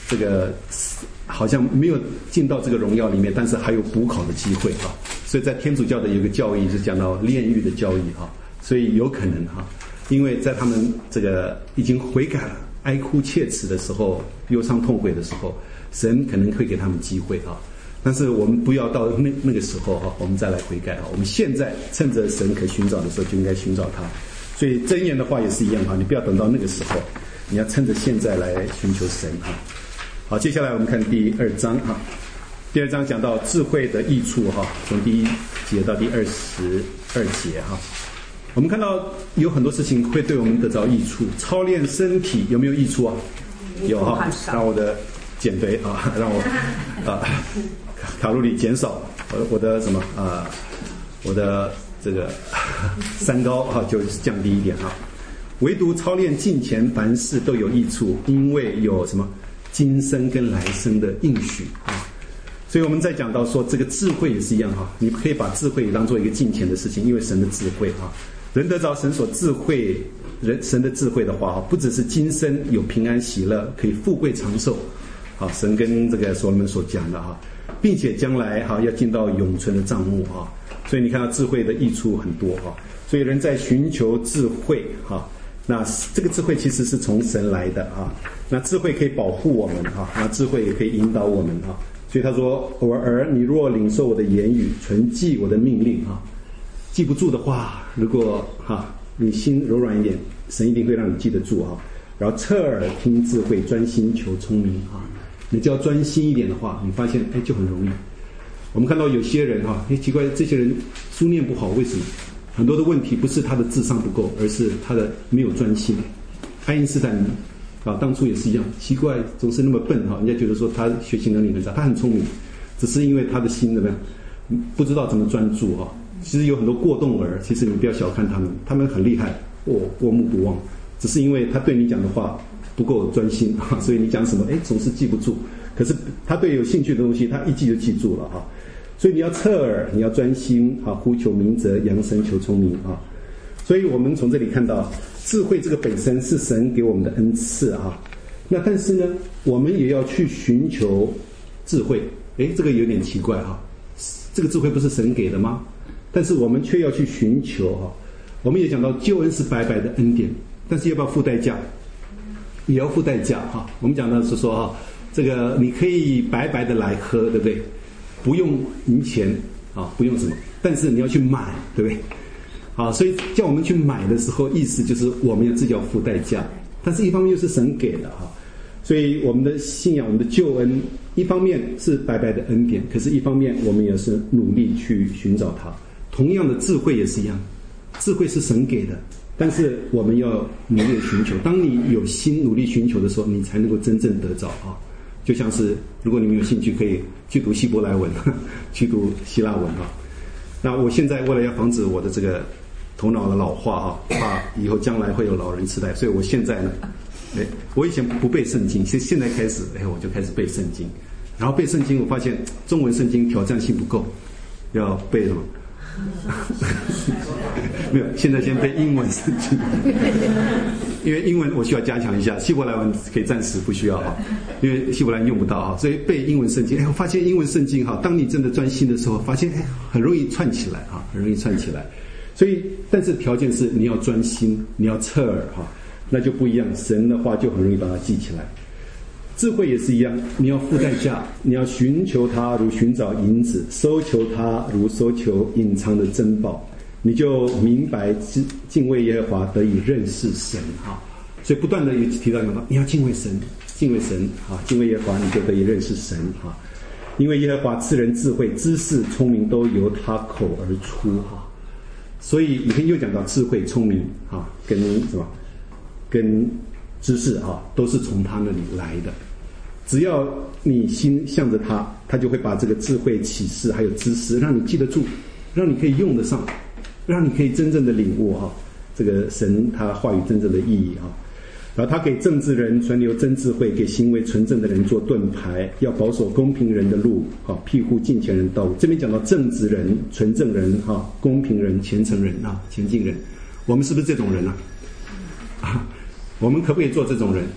这个好像没有进到这个荣耀里面，但是还有补考的机会哈。所以在天主教的有个教义是讲到炼狱的教义哈，所以有可能哈，因为在他们这个已经悔改了、哀哭切齿的时候、忧伤痛悔的时候，神可能会给他们机会哈。但是我们不要到那那个时候哈，我们再来悔改哈。我们现在趁着神可寻找的时候，就应该寻找他。所以箴言的话也是一样哈，你不要等到那个时候，你要趁着现在来寻求神哈。好，接下来我们看第二章哈。第二章讲到智慧的益处哈，从第一节到第二十二节哈。我们看到有很多事情会对我们得着益处，操练身体有没有益处啊？有哈，让我的减肥啊，让我啊卡路里减少，我我的什么啊，我的这个三高哈就降低一点哈。唯独操练敬虔，凡事都有益处，因为有什么今生跟来生的应许啊。所以我们在讲到说这个智慧也是一样哈，你可以把智慧当做一个敬虔的事情，因为神的智慧哈，人得着神所智慧人神的智慧的话，不只是今生有平安喜乐，可以富贵长寿，啊，神跟这个所罗门所讲的哈，并且将来哈要进到永存的帐幕哈，所以你看到智慧的益处很多哈，所以人在寻求智慧哈，那这个智慧其实是从神来的哈，那智慧可以保护我们哈，那智慧也可以引导我们哈。所以他说：“我儿，你若领受我的言语，存记我的命令啊，记不住的话，如果哈你心柔软一点，神一定会让你记得住哈。然后侧耳听智慧，专心求聪明啊。你只要专心一点的话，你发现哎就很容易。我们看到有些人哈，哎奇怪，这些人书念不好，为什么？很多的问题不是他的智商不够，而是他的没有专心。爱因斯坦。”啊，当初也是一样，奇怪，总是那么笨哈，人家觉得说他学习能力很差，他很聪明，只是因为他的心怎么样，不知道怎么专注哈。其实有很多过动儿，其实你不要小看他们，他们很厉害，哦，过目不忘，只是因为他对你讲的话不够专心哈，所以你讲什么，哎，总是记不住。可是他对有兴趣的东西，他一记就记住了哈。所以你要侧耳，你要专心啊，呼求明哲，扬声求聪明啊。所以我们从这里看到。智慧这个本身是神给我们的恩赐啊，那但是呢，我们也要去寻求智慧。诶，这个有点奇怪哈，这个智慧不是神给的吗？但是我们却要去寻求哈。我们也讲到救恩是白白的恩典，但是要不要付代价？也要付代价哈。我们讲的是说哈，这个你可以白白的来喝，对不对？不用银钱啊，不用什么，但是你要去买，对不对？啊，所以叫我们去买的时候，意思就是我们要自己要付代价，但是一方面又是神给的哈，所以我们的信仰、我们的救恩，一方面是白白的恩典，可是一方面我们也是努力去寻找它。同样的智慧也是一样，智慧是神给的，但是我们要努力寻求。当你有心努力寻求的时候，你才能够真正得着啊。就像是如果你们有兴趣，可以去读希伯来文，去读希腊文啊。那我现在为了要防止我的这个头脑的老化哈，怕以后将来会有老人痴呆，所以我现在呢，哎，我以前不背圣经，现现在开始，哎，我就开始背圣经。然后背圣经，我发现中文圣经挑战性不够，要背什么？没有，现在先背英文圣经，因为英文我需要加强一下，希伯来文可以暂时不需要哈，因为希伯来用不到哈，所以背英文圣经。哎，我发现英文圣经哈，当你真的专心的时候，发现哎很容易串起来哈，很容易串起来。所以，但是条件是你要专心，你要侧耳哈，那就不一样。神的话就很容易把它记起来。智慧也是一样，你要付代价，你要寻求它如寻找银子，搜求它如搜求隐藏的珍宝，你就明白敬畏耶和华，得以认识神哈。所以不断的有提到你要敬畏神，敬畏神啊，敬畏耶和华，你就得以认识神哈。因为耶和华赐人智慧、知识、聪明，都由他口而出哈。所以以前又讲到智慧、聪明啊，跟什么，跟知识啊，都是从他那里来的。只要你心向着他，他就会把这个智慧、启示还有知识，让你记得住，让你可以用得上，让你可以真正的领悟哈，这个神他话语真正的意义哈。然后他给正直人存留真智慧，给行为纯正的人做盾牌，要保守公平人的路，啊，庇护敬虔人道路。这边讲到正直人、纯正人、哈、公平人、虔诚人啊、前进人，我们是不是这种人啊？啊，我们可不可以做这种人？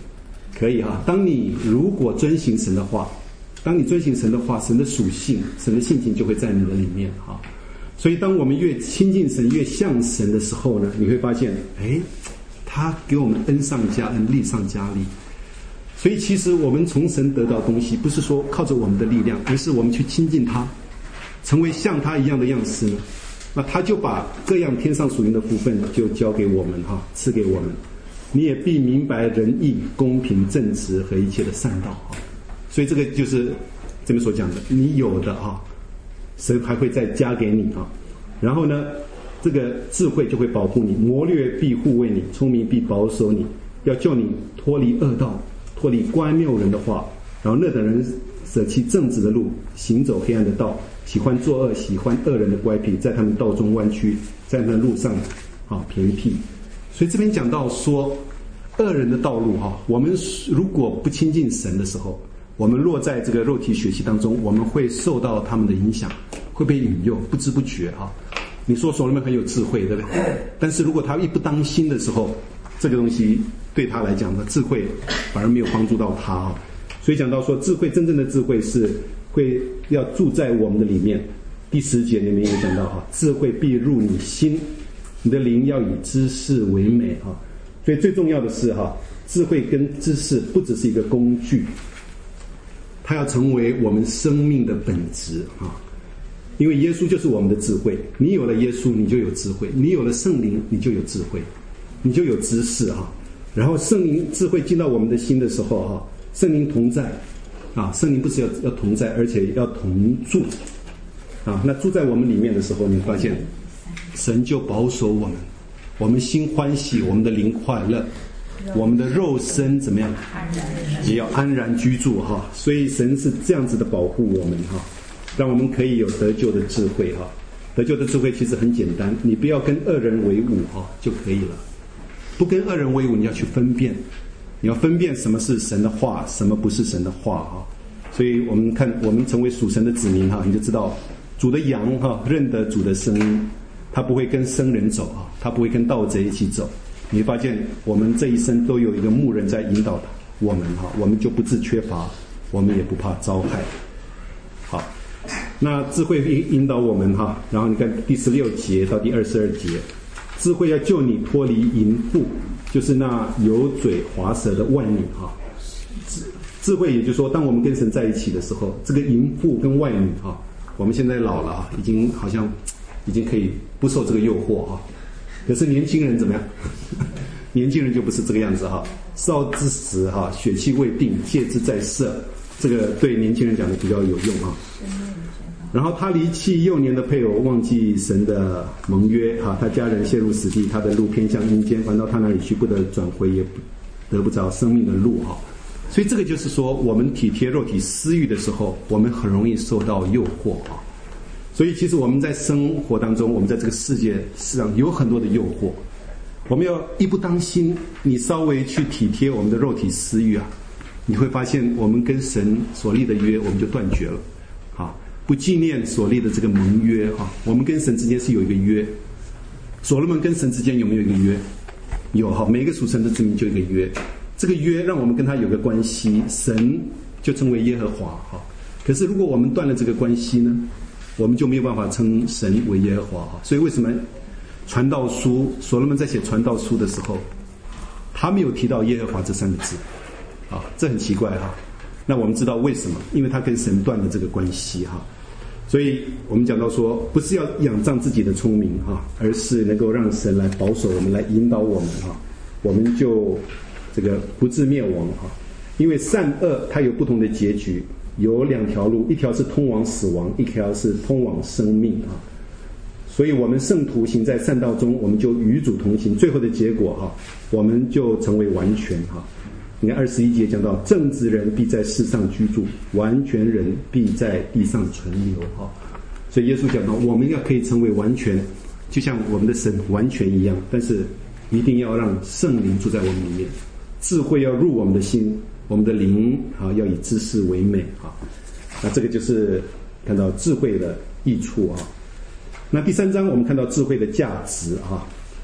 可以哈。当你如果遵行神的话，当你遵行神的话，神的属性、神的性情就会在你的里面哈。所以，当我们越亲近神、越像神的时候呢，你会发现，哎，他给我们恩上加恩，利上加利。所以，其实我们从神得到东西，不是说靠着我们的力量，而是我们去亲近他，成为像他一样的样式呢。那他就把各样天上属灵的福分就交给我们哈，赐给我们。你也必明白仁义、公平、正直和一切的善道哈。所以这个就是这边所讲的，你有的哈，神还会再加给你啊。然后呢，这个智慧就会保护你，谋略必护卫你，聪明必保守你，要叫你脱离恶道，脱离乖谬人的话。然后那等人舍弃正直的路，行走黑暗的道，喜欢作恶，喜欢恶人的乖僻，在他们道中弯曲，在那路上啊偏僻。所以这边讲到说，恶人的道路哈，我们如果不亲近神的时候，我们落在这个肉体血气当中，我们会受到他们的影响，会被引诱，不知不觉哈。你说所罗门很有智慧，对不对？但是如果他一不当心的时候，这个东西对他来讲的智慧反而没有帮助到他哈。所以讲到说，智慧真正的智慧是会要住在我们的里面。第十节里面有讲到哈，智慧必入你心，你的灵要以知识为美哈。所以最重要的是哈，智慧跟知识不只是一个工具，它要成为我们生命的本质啊！因为耶稣就是我们的智慧，你有了耶稣，你就有智慧；你有了圣灵，你就有智慧，你就有知识哈。然后圣灵智慧进到我们的心的时候哈，圣灵同在啊，圣灵不是要要同在，而且要同住啊。那住在我们里面的时候，你发现神就保守我们，我们心欢喜，我们的灵快乐。我们的肉身怎么样？也要安然居住哈。所以神是这样子的保护我们哈，让我们可以有得救的智慧哈。得救的智慧其实很简单，你不要跟恶人为伍哈就可以了。不跟恶人为伍，你要去分辨，你要分辨什么是神的话，什么不是神的话哈。所以我们看，我们成为属神的子民哈，你就知道主的羊哈认得主的声音，他不会跟生人走啊，他不会跟盗贼一起走。你会发现我们这一生都有一个牧人在引导我们哈，我们就不致缺乏，我们也不怕遭害。好，那智慧引导我们哈，然后你看第十六节到第二十二节，智慧要救你脱离淫妇，就是那油嘴滑舌的外女哈。智慧也就是说，当我们跟神在一起的时候，这个淫妇跟外女哈，我们现在老了啊，已经好像已经可以不受这个诱惑哈。可是年轻人怎么样？年轻人就不是这个样子哈。少之时哈，血气未定，戒之在色，这个对年轻人讲的比较有用哈。然后他离弃幼年的配偶，忘记神的盟约哈，他家人陷入死地，他的路偏向阴间，反到他那里去，不得转回，也得不着生命的路哈。所以这个就是说，我们体贴肉体私欲的时候，我们很容易受到诱惑哈。所以其实我们在生活当中，我们在这个世界世上有很多的诱惑，我们要一不当心，你稍微去体贴我们的肉体私欲啊，你会发现我们跟神所立的约我们就断绝了啊，不纪念所立的这个盟约啊，我们跟神之间是有一个约。所罗门跟神之间有没有一个约？有哈，每一个属神的子民就有一个约，这个约让我们跟他有个关系，神就称为耶和华哈。可是如果我们断了这个关系呢，我们就没有办法称神为耶和华哈。所以为什么传道书所罗门在写传道书的时候，他没有提到耶和华这三个字啊？这很奇怪哈。那我们知道为什么？因为他跟神断了这个关系哈。所以我们讲到说，不是要仰仗自己的聪明哈，而是能够让神来保守我们，来引导我们哈，我们就这个不致灭亡哈。因为善恶它有不同的结局，有两条路，一条是通往死亡，一条是通往生命啊。所以我们圣徒行在善道中，我们就与主同行，最后的结果哈，我们就成为完全哈。你看二十一节讲到，正直人必在世上居住，完全人必在地上存留哈。所以耶稣讲到，我们要可以成为完全，就像我们的神完全一样，但是一定要让圣灵住在我们里面，智慧要入我们的心，我们的灵啊要以知识为美啊。那这个就是看到智慧的益处啊。那第三章我们看到智慧的价值啊。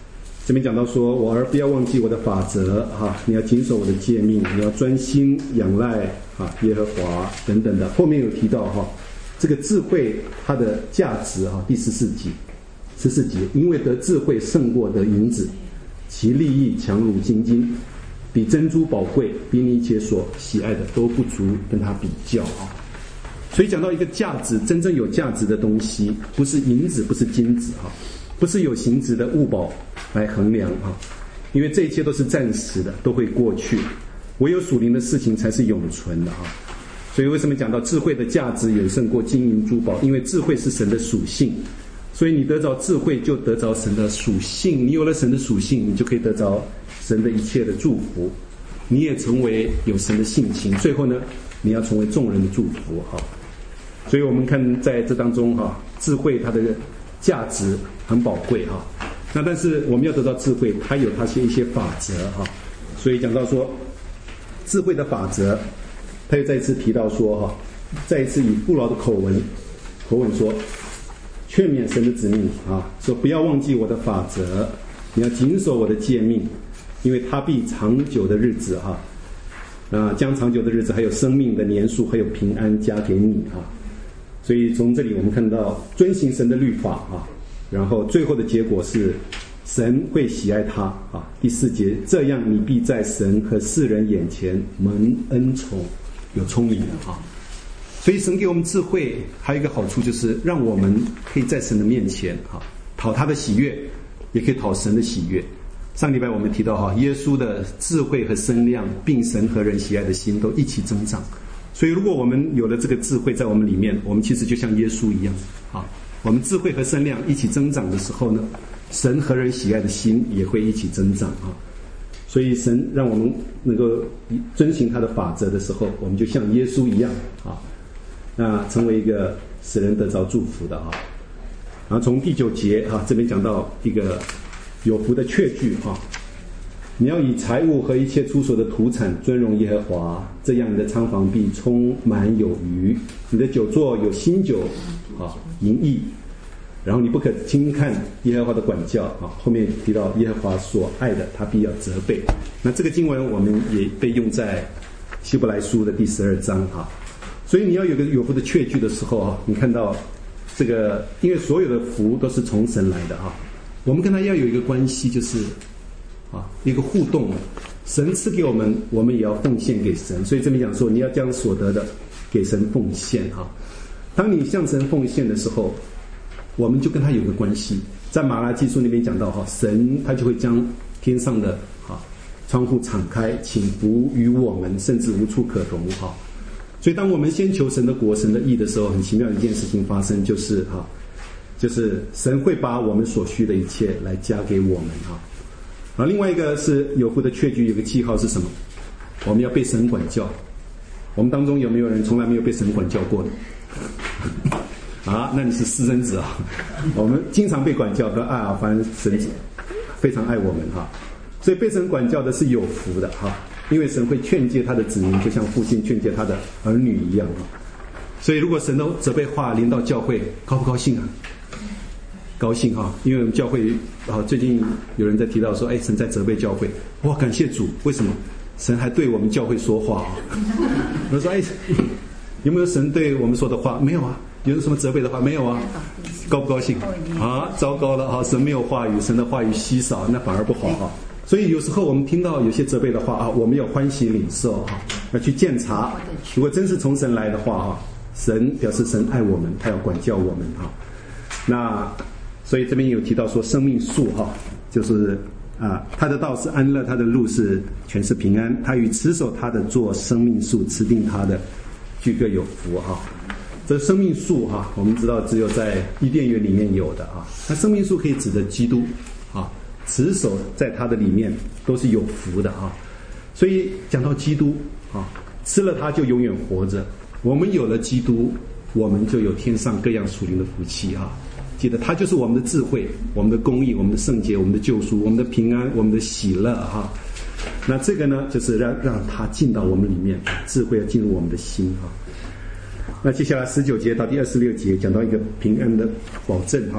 这边讲到说，我儿不要忘记我的法则哈，你要谨守我的诫命，你要专心仰赖啊耶和华等等的。后面有提到哈，这个智慧它的价值哈，第十四节，十四节，因为得智慧胜过得银子，其利益强如金金，比珍珠宝贵，比你一切所喜爱的都不足跟它比较啊。所以讲到一个价值，真正有价值的东西，不是银子，不是金子哈，不是有形质的物宝来衡量哈，因为这一切都是暂时的，都会过去，唯有属灵的事情才是永存的哈。所以为什么讲到智慧的价值远胜过金银珠宝？因为智慧是神的属性，所以你得着智慧就得着神的属性，你有了神的属性，你就可以得着神的一切的祝福，你也成为有神的性情，最后呢，你要成为众人的祝福哈。所以我们看在这当中哈，智慧它的价值很宝贵哈。那但是我们要得到智慧，它有它些一些法则哈。所以讲到说智慧的法则，他又再一次提到说哈，再一次以不牢的口吻口吻说，劝勉神的子民啊，说不要忘记我的法则，你要谨守我的诫命，因为他必长久的日子哈，啊，将长久的日子还有生命的年数还有平安加给你哈。所以从这里我们看到遵行神的律法啊，然后最后的结果是神会喜爱他啊。第四节，这样你必在神和世人眼前蒙恩宠，有聪明啊。所以神给我们智慧，还有一个好处就是让我们可以在神的面前啊，讨他的喜悦，也可以讨神的喜悦。上礼拜我们提到哈，耶稣的智慧和身量，并神和人喜爱的心都一起增长。所以如果我们有了这个智慧在我们里面，我们其实就像耶稣一样啊，我们智慧和身量一起增长的时候呢，神和人喜爱的心也会一起增长啊。所以神让我们能够遵行他的法则的时候，我们就像耶稣一样啊，那成为一个使人得着祝福的啊。然后从第九节啊，这边讲到一个有福的确据啊，你要以财物和一切出所的土产尊荣耶和华，这样你的仓房必充满有余，你的酒座有新酒啊，盈溢。然后你不可轻看耶和华的管教啊，后面提到耶和华所爱的，他必要责备。那这个经文我们也被用在希伯来书的第十二章啊。所以你要有个有福的确据的时候啊，你看到这个，因为所有的福都是从神来的啊，我们跟他要有一个关系，就是啊，一个互动，神赐给我们，我们也要奉献给神。所以这边讲说，你要将所得的给神奉献啊。当你向神奉献的时候，我们就跟他有个关系。在马拉基书那边讲到哈，神他就会将天上的啊窗户敞开，请福于我们，甚至无处可容哈。所以当我们先求神的国、神的义的时候，很奇妙的一件事情发生，就是哈，就是神会把我们所需的一切来加给我们哈。啊，另外一个是有福的确据，有个记号是什么？我们要被神管教。我们当中有没有人从来没有被神管教过的？啊，那你是私生子啊！我们经常被管教的啊，反正神非常爱我们哈，所以被神管教的是有福的哈，因为神会劝诫他的子民，就像父亲劝诫他的儿女一样哈。所以如果神的责备话临到教会，高不高兴啊？高兴哈，因为我们教会啊，最近有人在提到说，哎，神在责备教会，哇，感谢主，为什么？神还对我们教会说话啊！我说，哎，有没有神对我们说的话？没有啊。有什么责备的话？没有啊。高不高兴啊？糟糕了啊！神没有话语，神的话语稀少，那反而不好啊。所以有时候我们听到有些责备的话啊，我们要欢喜领受啊，要去鉴察。如果真是从神来的话啊，神表示神爱我们，他要管教我们啊。那所以这边有提到说生命树哈，就是啊，他的道是安乐，他的路是全是平安，他与持守他的做生命树，持定他的俱各有福哈。这生命树哈，我们知道只有在伊甸园里面有的啊。那生命树可以指的基督啊，持守在他的里面都是有福的啊。所以讲到基督啊，吃了它就永远活着。我们有了基督，我们就有天上各样属灵的福气啊。记得它就是我们的智慧，我们的公义，我们的圣洁，我们的救赎，我们的平安，我们的喜乐哈。那这个呢，就是让让它进到我们里面，智慧要进入我们的心哈。那接下来十九节到第二十六节讲到一个平安的保证哈。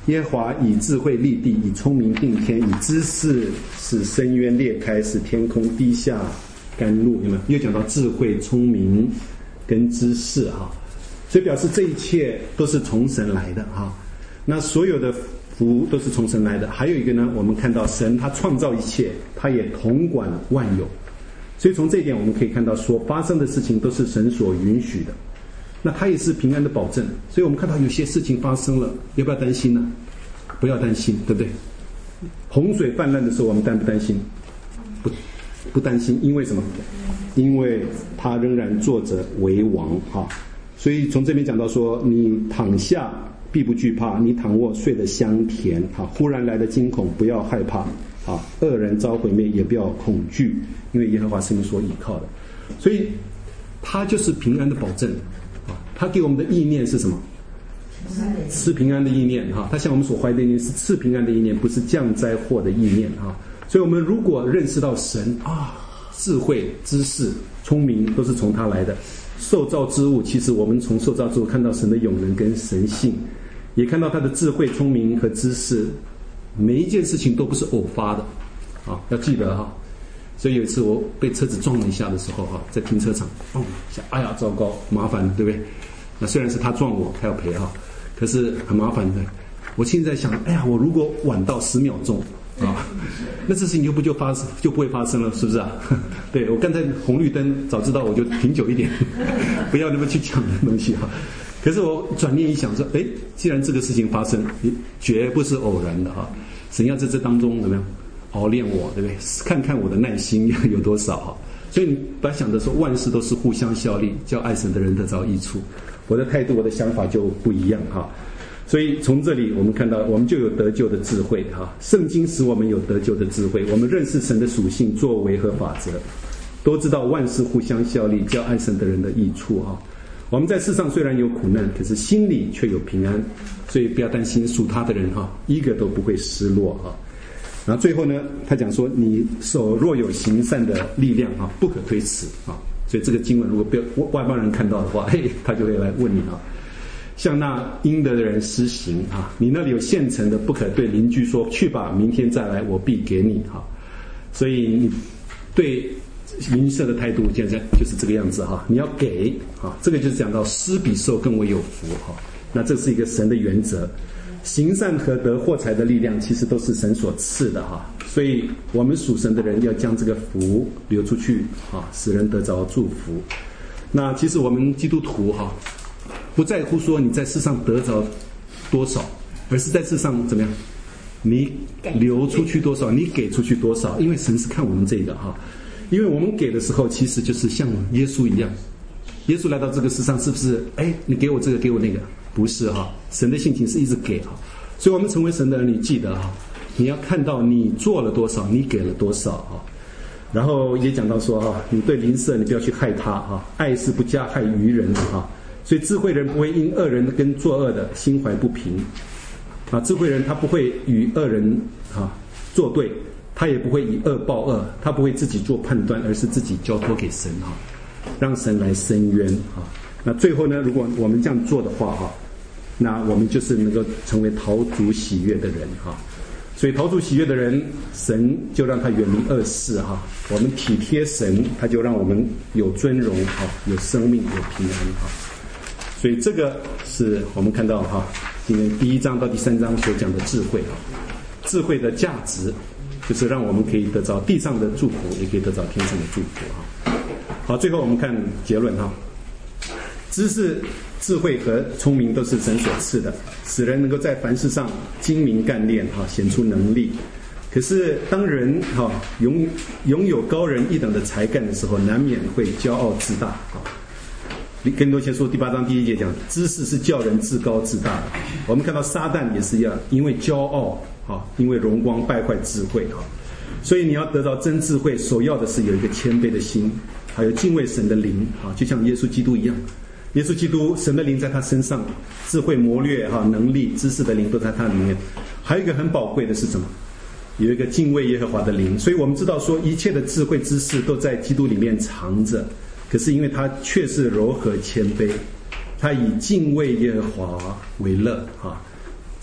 耶和华以智慧立地，以聪明定天，以知识使深渊裂开，使天空滴下甘露。有没有？又讲到智慧、聪明跟知识哈，所以表示这一切都是从神来的哈。那所有的福都是从神来的。还有一个呢，我们看到神他创造一切，他也统管万有。所以从这一点我们可以看到，所发生的事情都是神所允许的。那它也是平安的保证，所以我们看到有些事情发生了，要不要担心呢？不要担心，对不对？洪水泛滥的时候，我们担不担心？不，不担心，因为什么？因为他仍然坐着为王啊！所以从这边讲到说，你躺下必不惧怕，你躺卧睡得香甜啊！忽然来的惊恐，不要害怕啊！恶人遭毁灭，也不要恐惧，因为耶和华是你所倚靠的。所以他就是平安的保证。他给我们的意念是什么？赐平安的意念哈，他向我们所怀的意念是赐平安的意念，不是降灾祸的意念哈。所以我们如果认识到神啊，智慧、知识、聪明都是从他来的。受造之物，其实我们从受造之物看到神的永能跟神性，也看到他的智慧、聪明和知识，每一件事情都不是偶发的啊，要记得哈。所以有一次我被车子撞了一下的时候哈，在停车场，嘣一下，哎呀，糟糕，麻烦，对不对？那虽然是他撞我，他要赔哈，可是很麻烦的。我现在想，哎呀，我如果晚到十秒钟啊，那这事情就不就发生就不会发生了，是不是啊？对，我刚才红绿灯早知道我就停久一点，不要那么去抢东西哈。可是我转念一想说，哎，既然这个事情发生，绝不是偶然的哈，神要在这当中怎么样？熬练我，对不对？看看我的耐心有多少哈。所以你不要想着说万事都是互相效力，叫爱神的人得着益处。我的态度，我的想法就不一样哈。所以从这里我们看到，我们就有得救的智慧哈。圣经使我们有得救的智慧，我们认识神的属性、作为和法则，都知道万事互相效力，叫爱神的人的益处哈。我们在世上虽然有苦难，可是心里却有平安，所以不要担心属他的人哈，一个都不会失落哈。然后最后呢，他讲说，你手若有行善的力量啊，不可推辞啊。所以这个经文如果被外邦人看到的话，嘿，他就会来问你啊，向那应得的人施行啊。你那里有现成的，不可对邻居说，去吧，明天再来，我必给你哈。所以你对邻舍的态度，现在就是这个样子哈。你要给啊，这个就是讲到施比受更为有福哈。那这是一个神的原则。行善和得获财的力量，其实都是神所赐的哈，所以我们属神的人要将这个福流出去啊，使人得着祝福。那其实我们基督徒哈，不在乎说你在世上得着多少，而是在世上怎么样，你流出去多少，你给出去多少，因为神是看我们这个哈，因为我们给的时候，其实就是像耶稣一样，耶稣来到这个世上，是不是？哎，你给我这个，给我那个。不是哈，神的性情是一直给哈，所以我们成为神的儿女，记得哈，你要看到你做了多少，你给了多少哈。然后也讲到说哈，你对邻舍你不要去害他哈，爱是不加害于人哈，所以智慧人不会因恶人跟作恶的心怀不平啊，智慧人他不会与恶人啊作对，他也不会以恶报恶，他不会自己做判断，而是自己交托给神哈，让神来伸冤啊。那最后呢，如果我们这样做的话哈，那我们就是能够成为讨主喜悦的人哈。所以讨主喜悦的人，神就让他远离恶事哈。我们体贴神，他就让我们有尊荣哈，有生命，有平安哈。所以这个是我们看到哈，今天第一章到第三章所讲的智慧哈。智慧的价值就是让我们可以得到地上的祝福，也可以得到天上的祝福哈。好，最后我们看结论哈。知识、智慧和聪明都是神所赐的，使人能够在凡事上精明干练哈，显出能力。可是当人哈拥拥有高人一等的才干的时候，难免会骄傲自大哈。更多前书第八章第一节讲，知识是叫人自高自大的。我们看到撒旦也是一样，因为骄傲哈，因为荣光败坏智慧哈。所以你要得到真智慧，首要的是有一个谦卑的心，还有敬畏神的灵啊，就像耶稣基督一样。耶稣基督神的灵在他身上，智慧谋略哈能力知识的灵都在他里面。还有一个很宝贵的是什么？有一个敬畏耶和华的灵。所以我们知道说一切的智慧知识都在基督里面藏着，可是因为他却是柔和谦卑，他以敬畏耶和华为乐哈。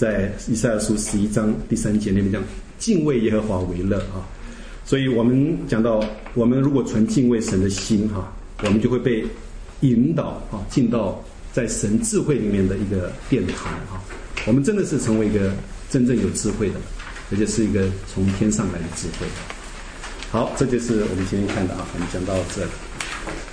在以赛亚书十一章第三节那边讲，敬畏耶和华为乐啊。所以我们讲到，我们如果存敬畏神的心哈，我们就会被引导啊，进到在神智慧里面的一个殿堂啊。我们真的是成为一个真正有智慧的，而且是一个从天上来的智慧。好，这就是我们今天看的啊，我们讲到这里。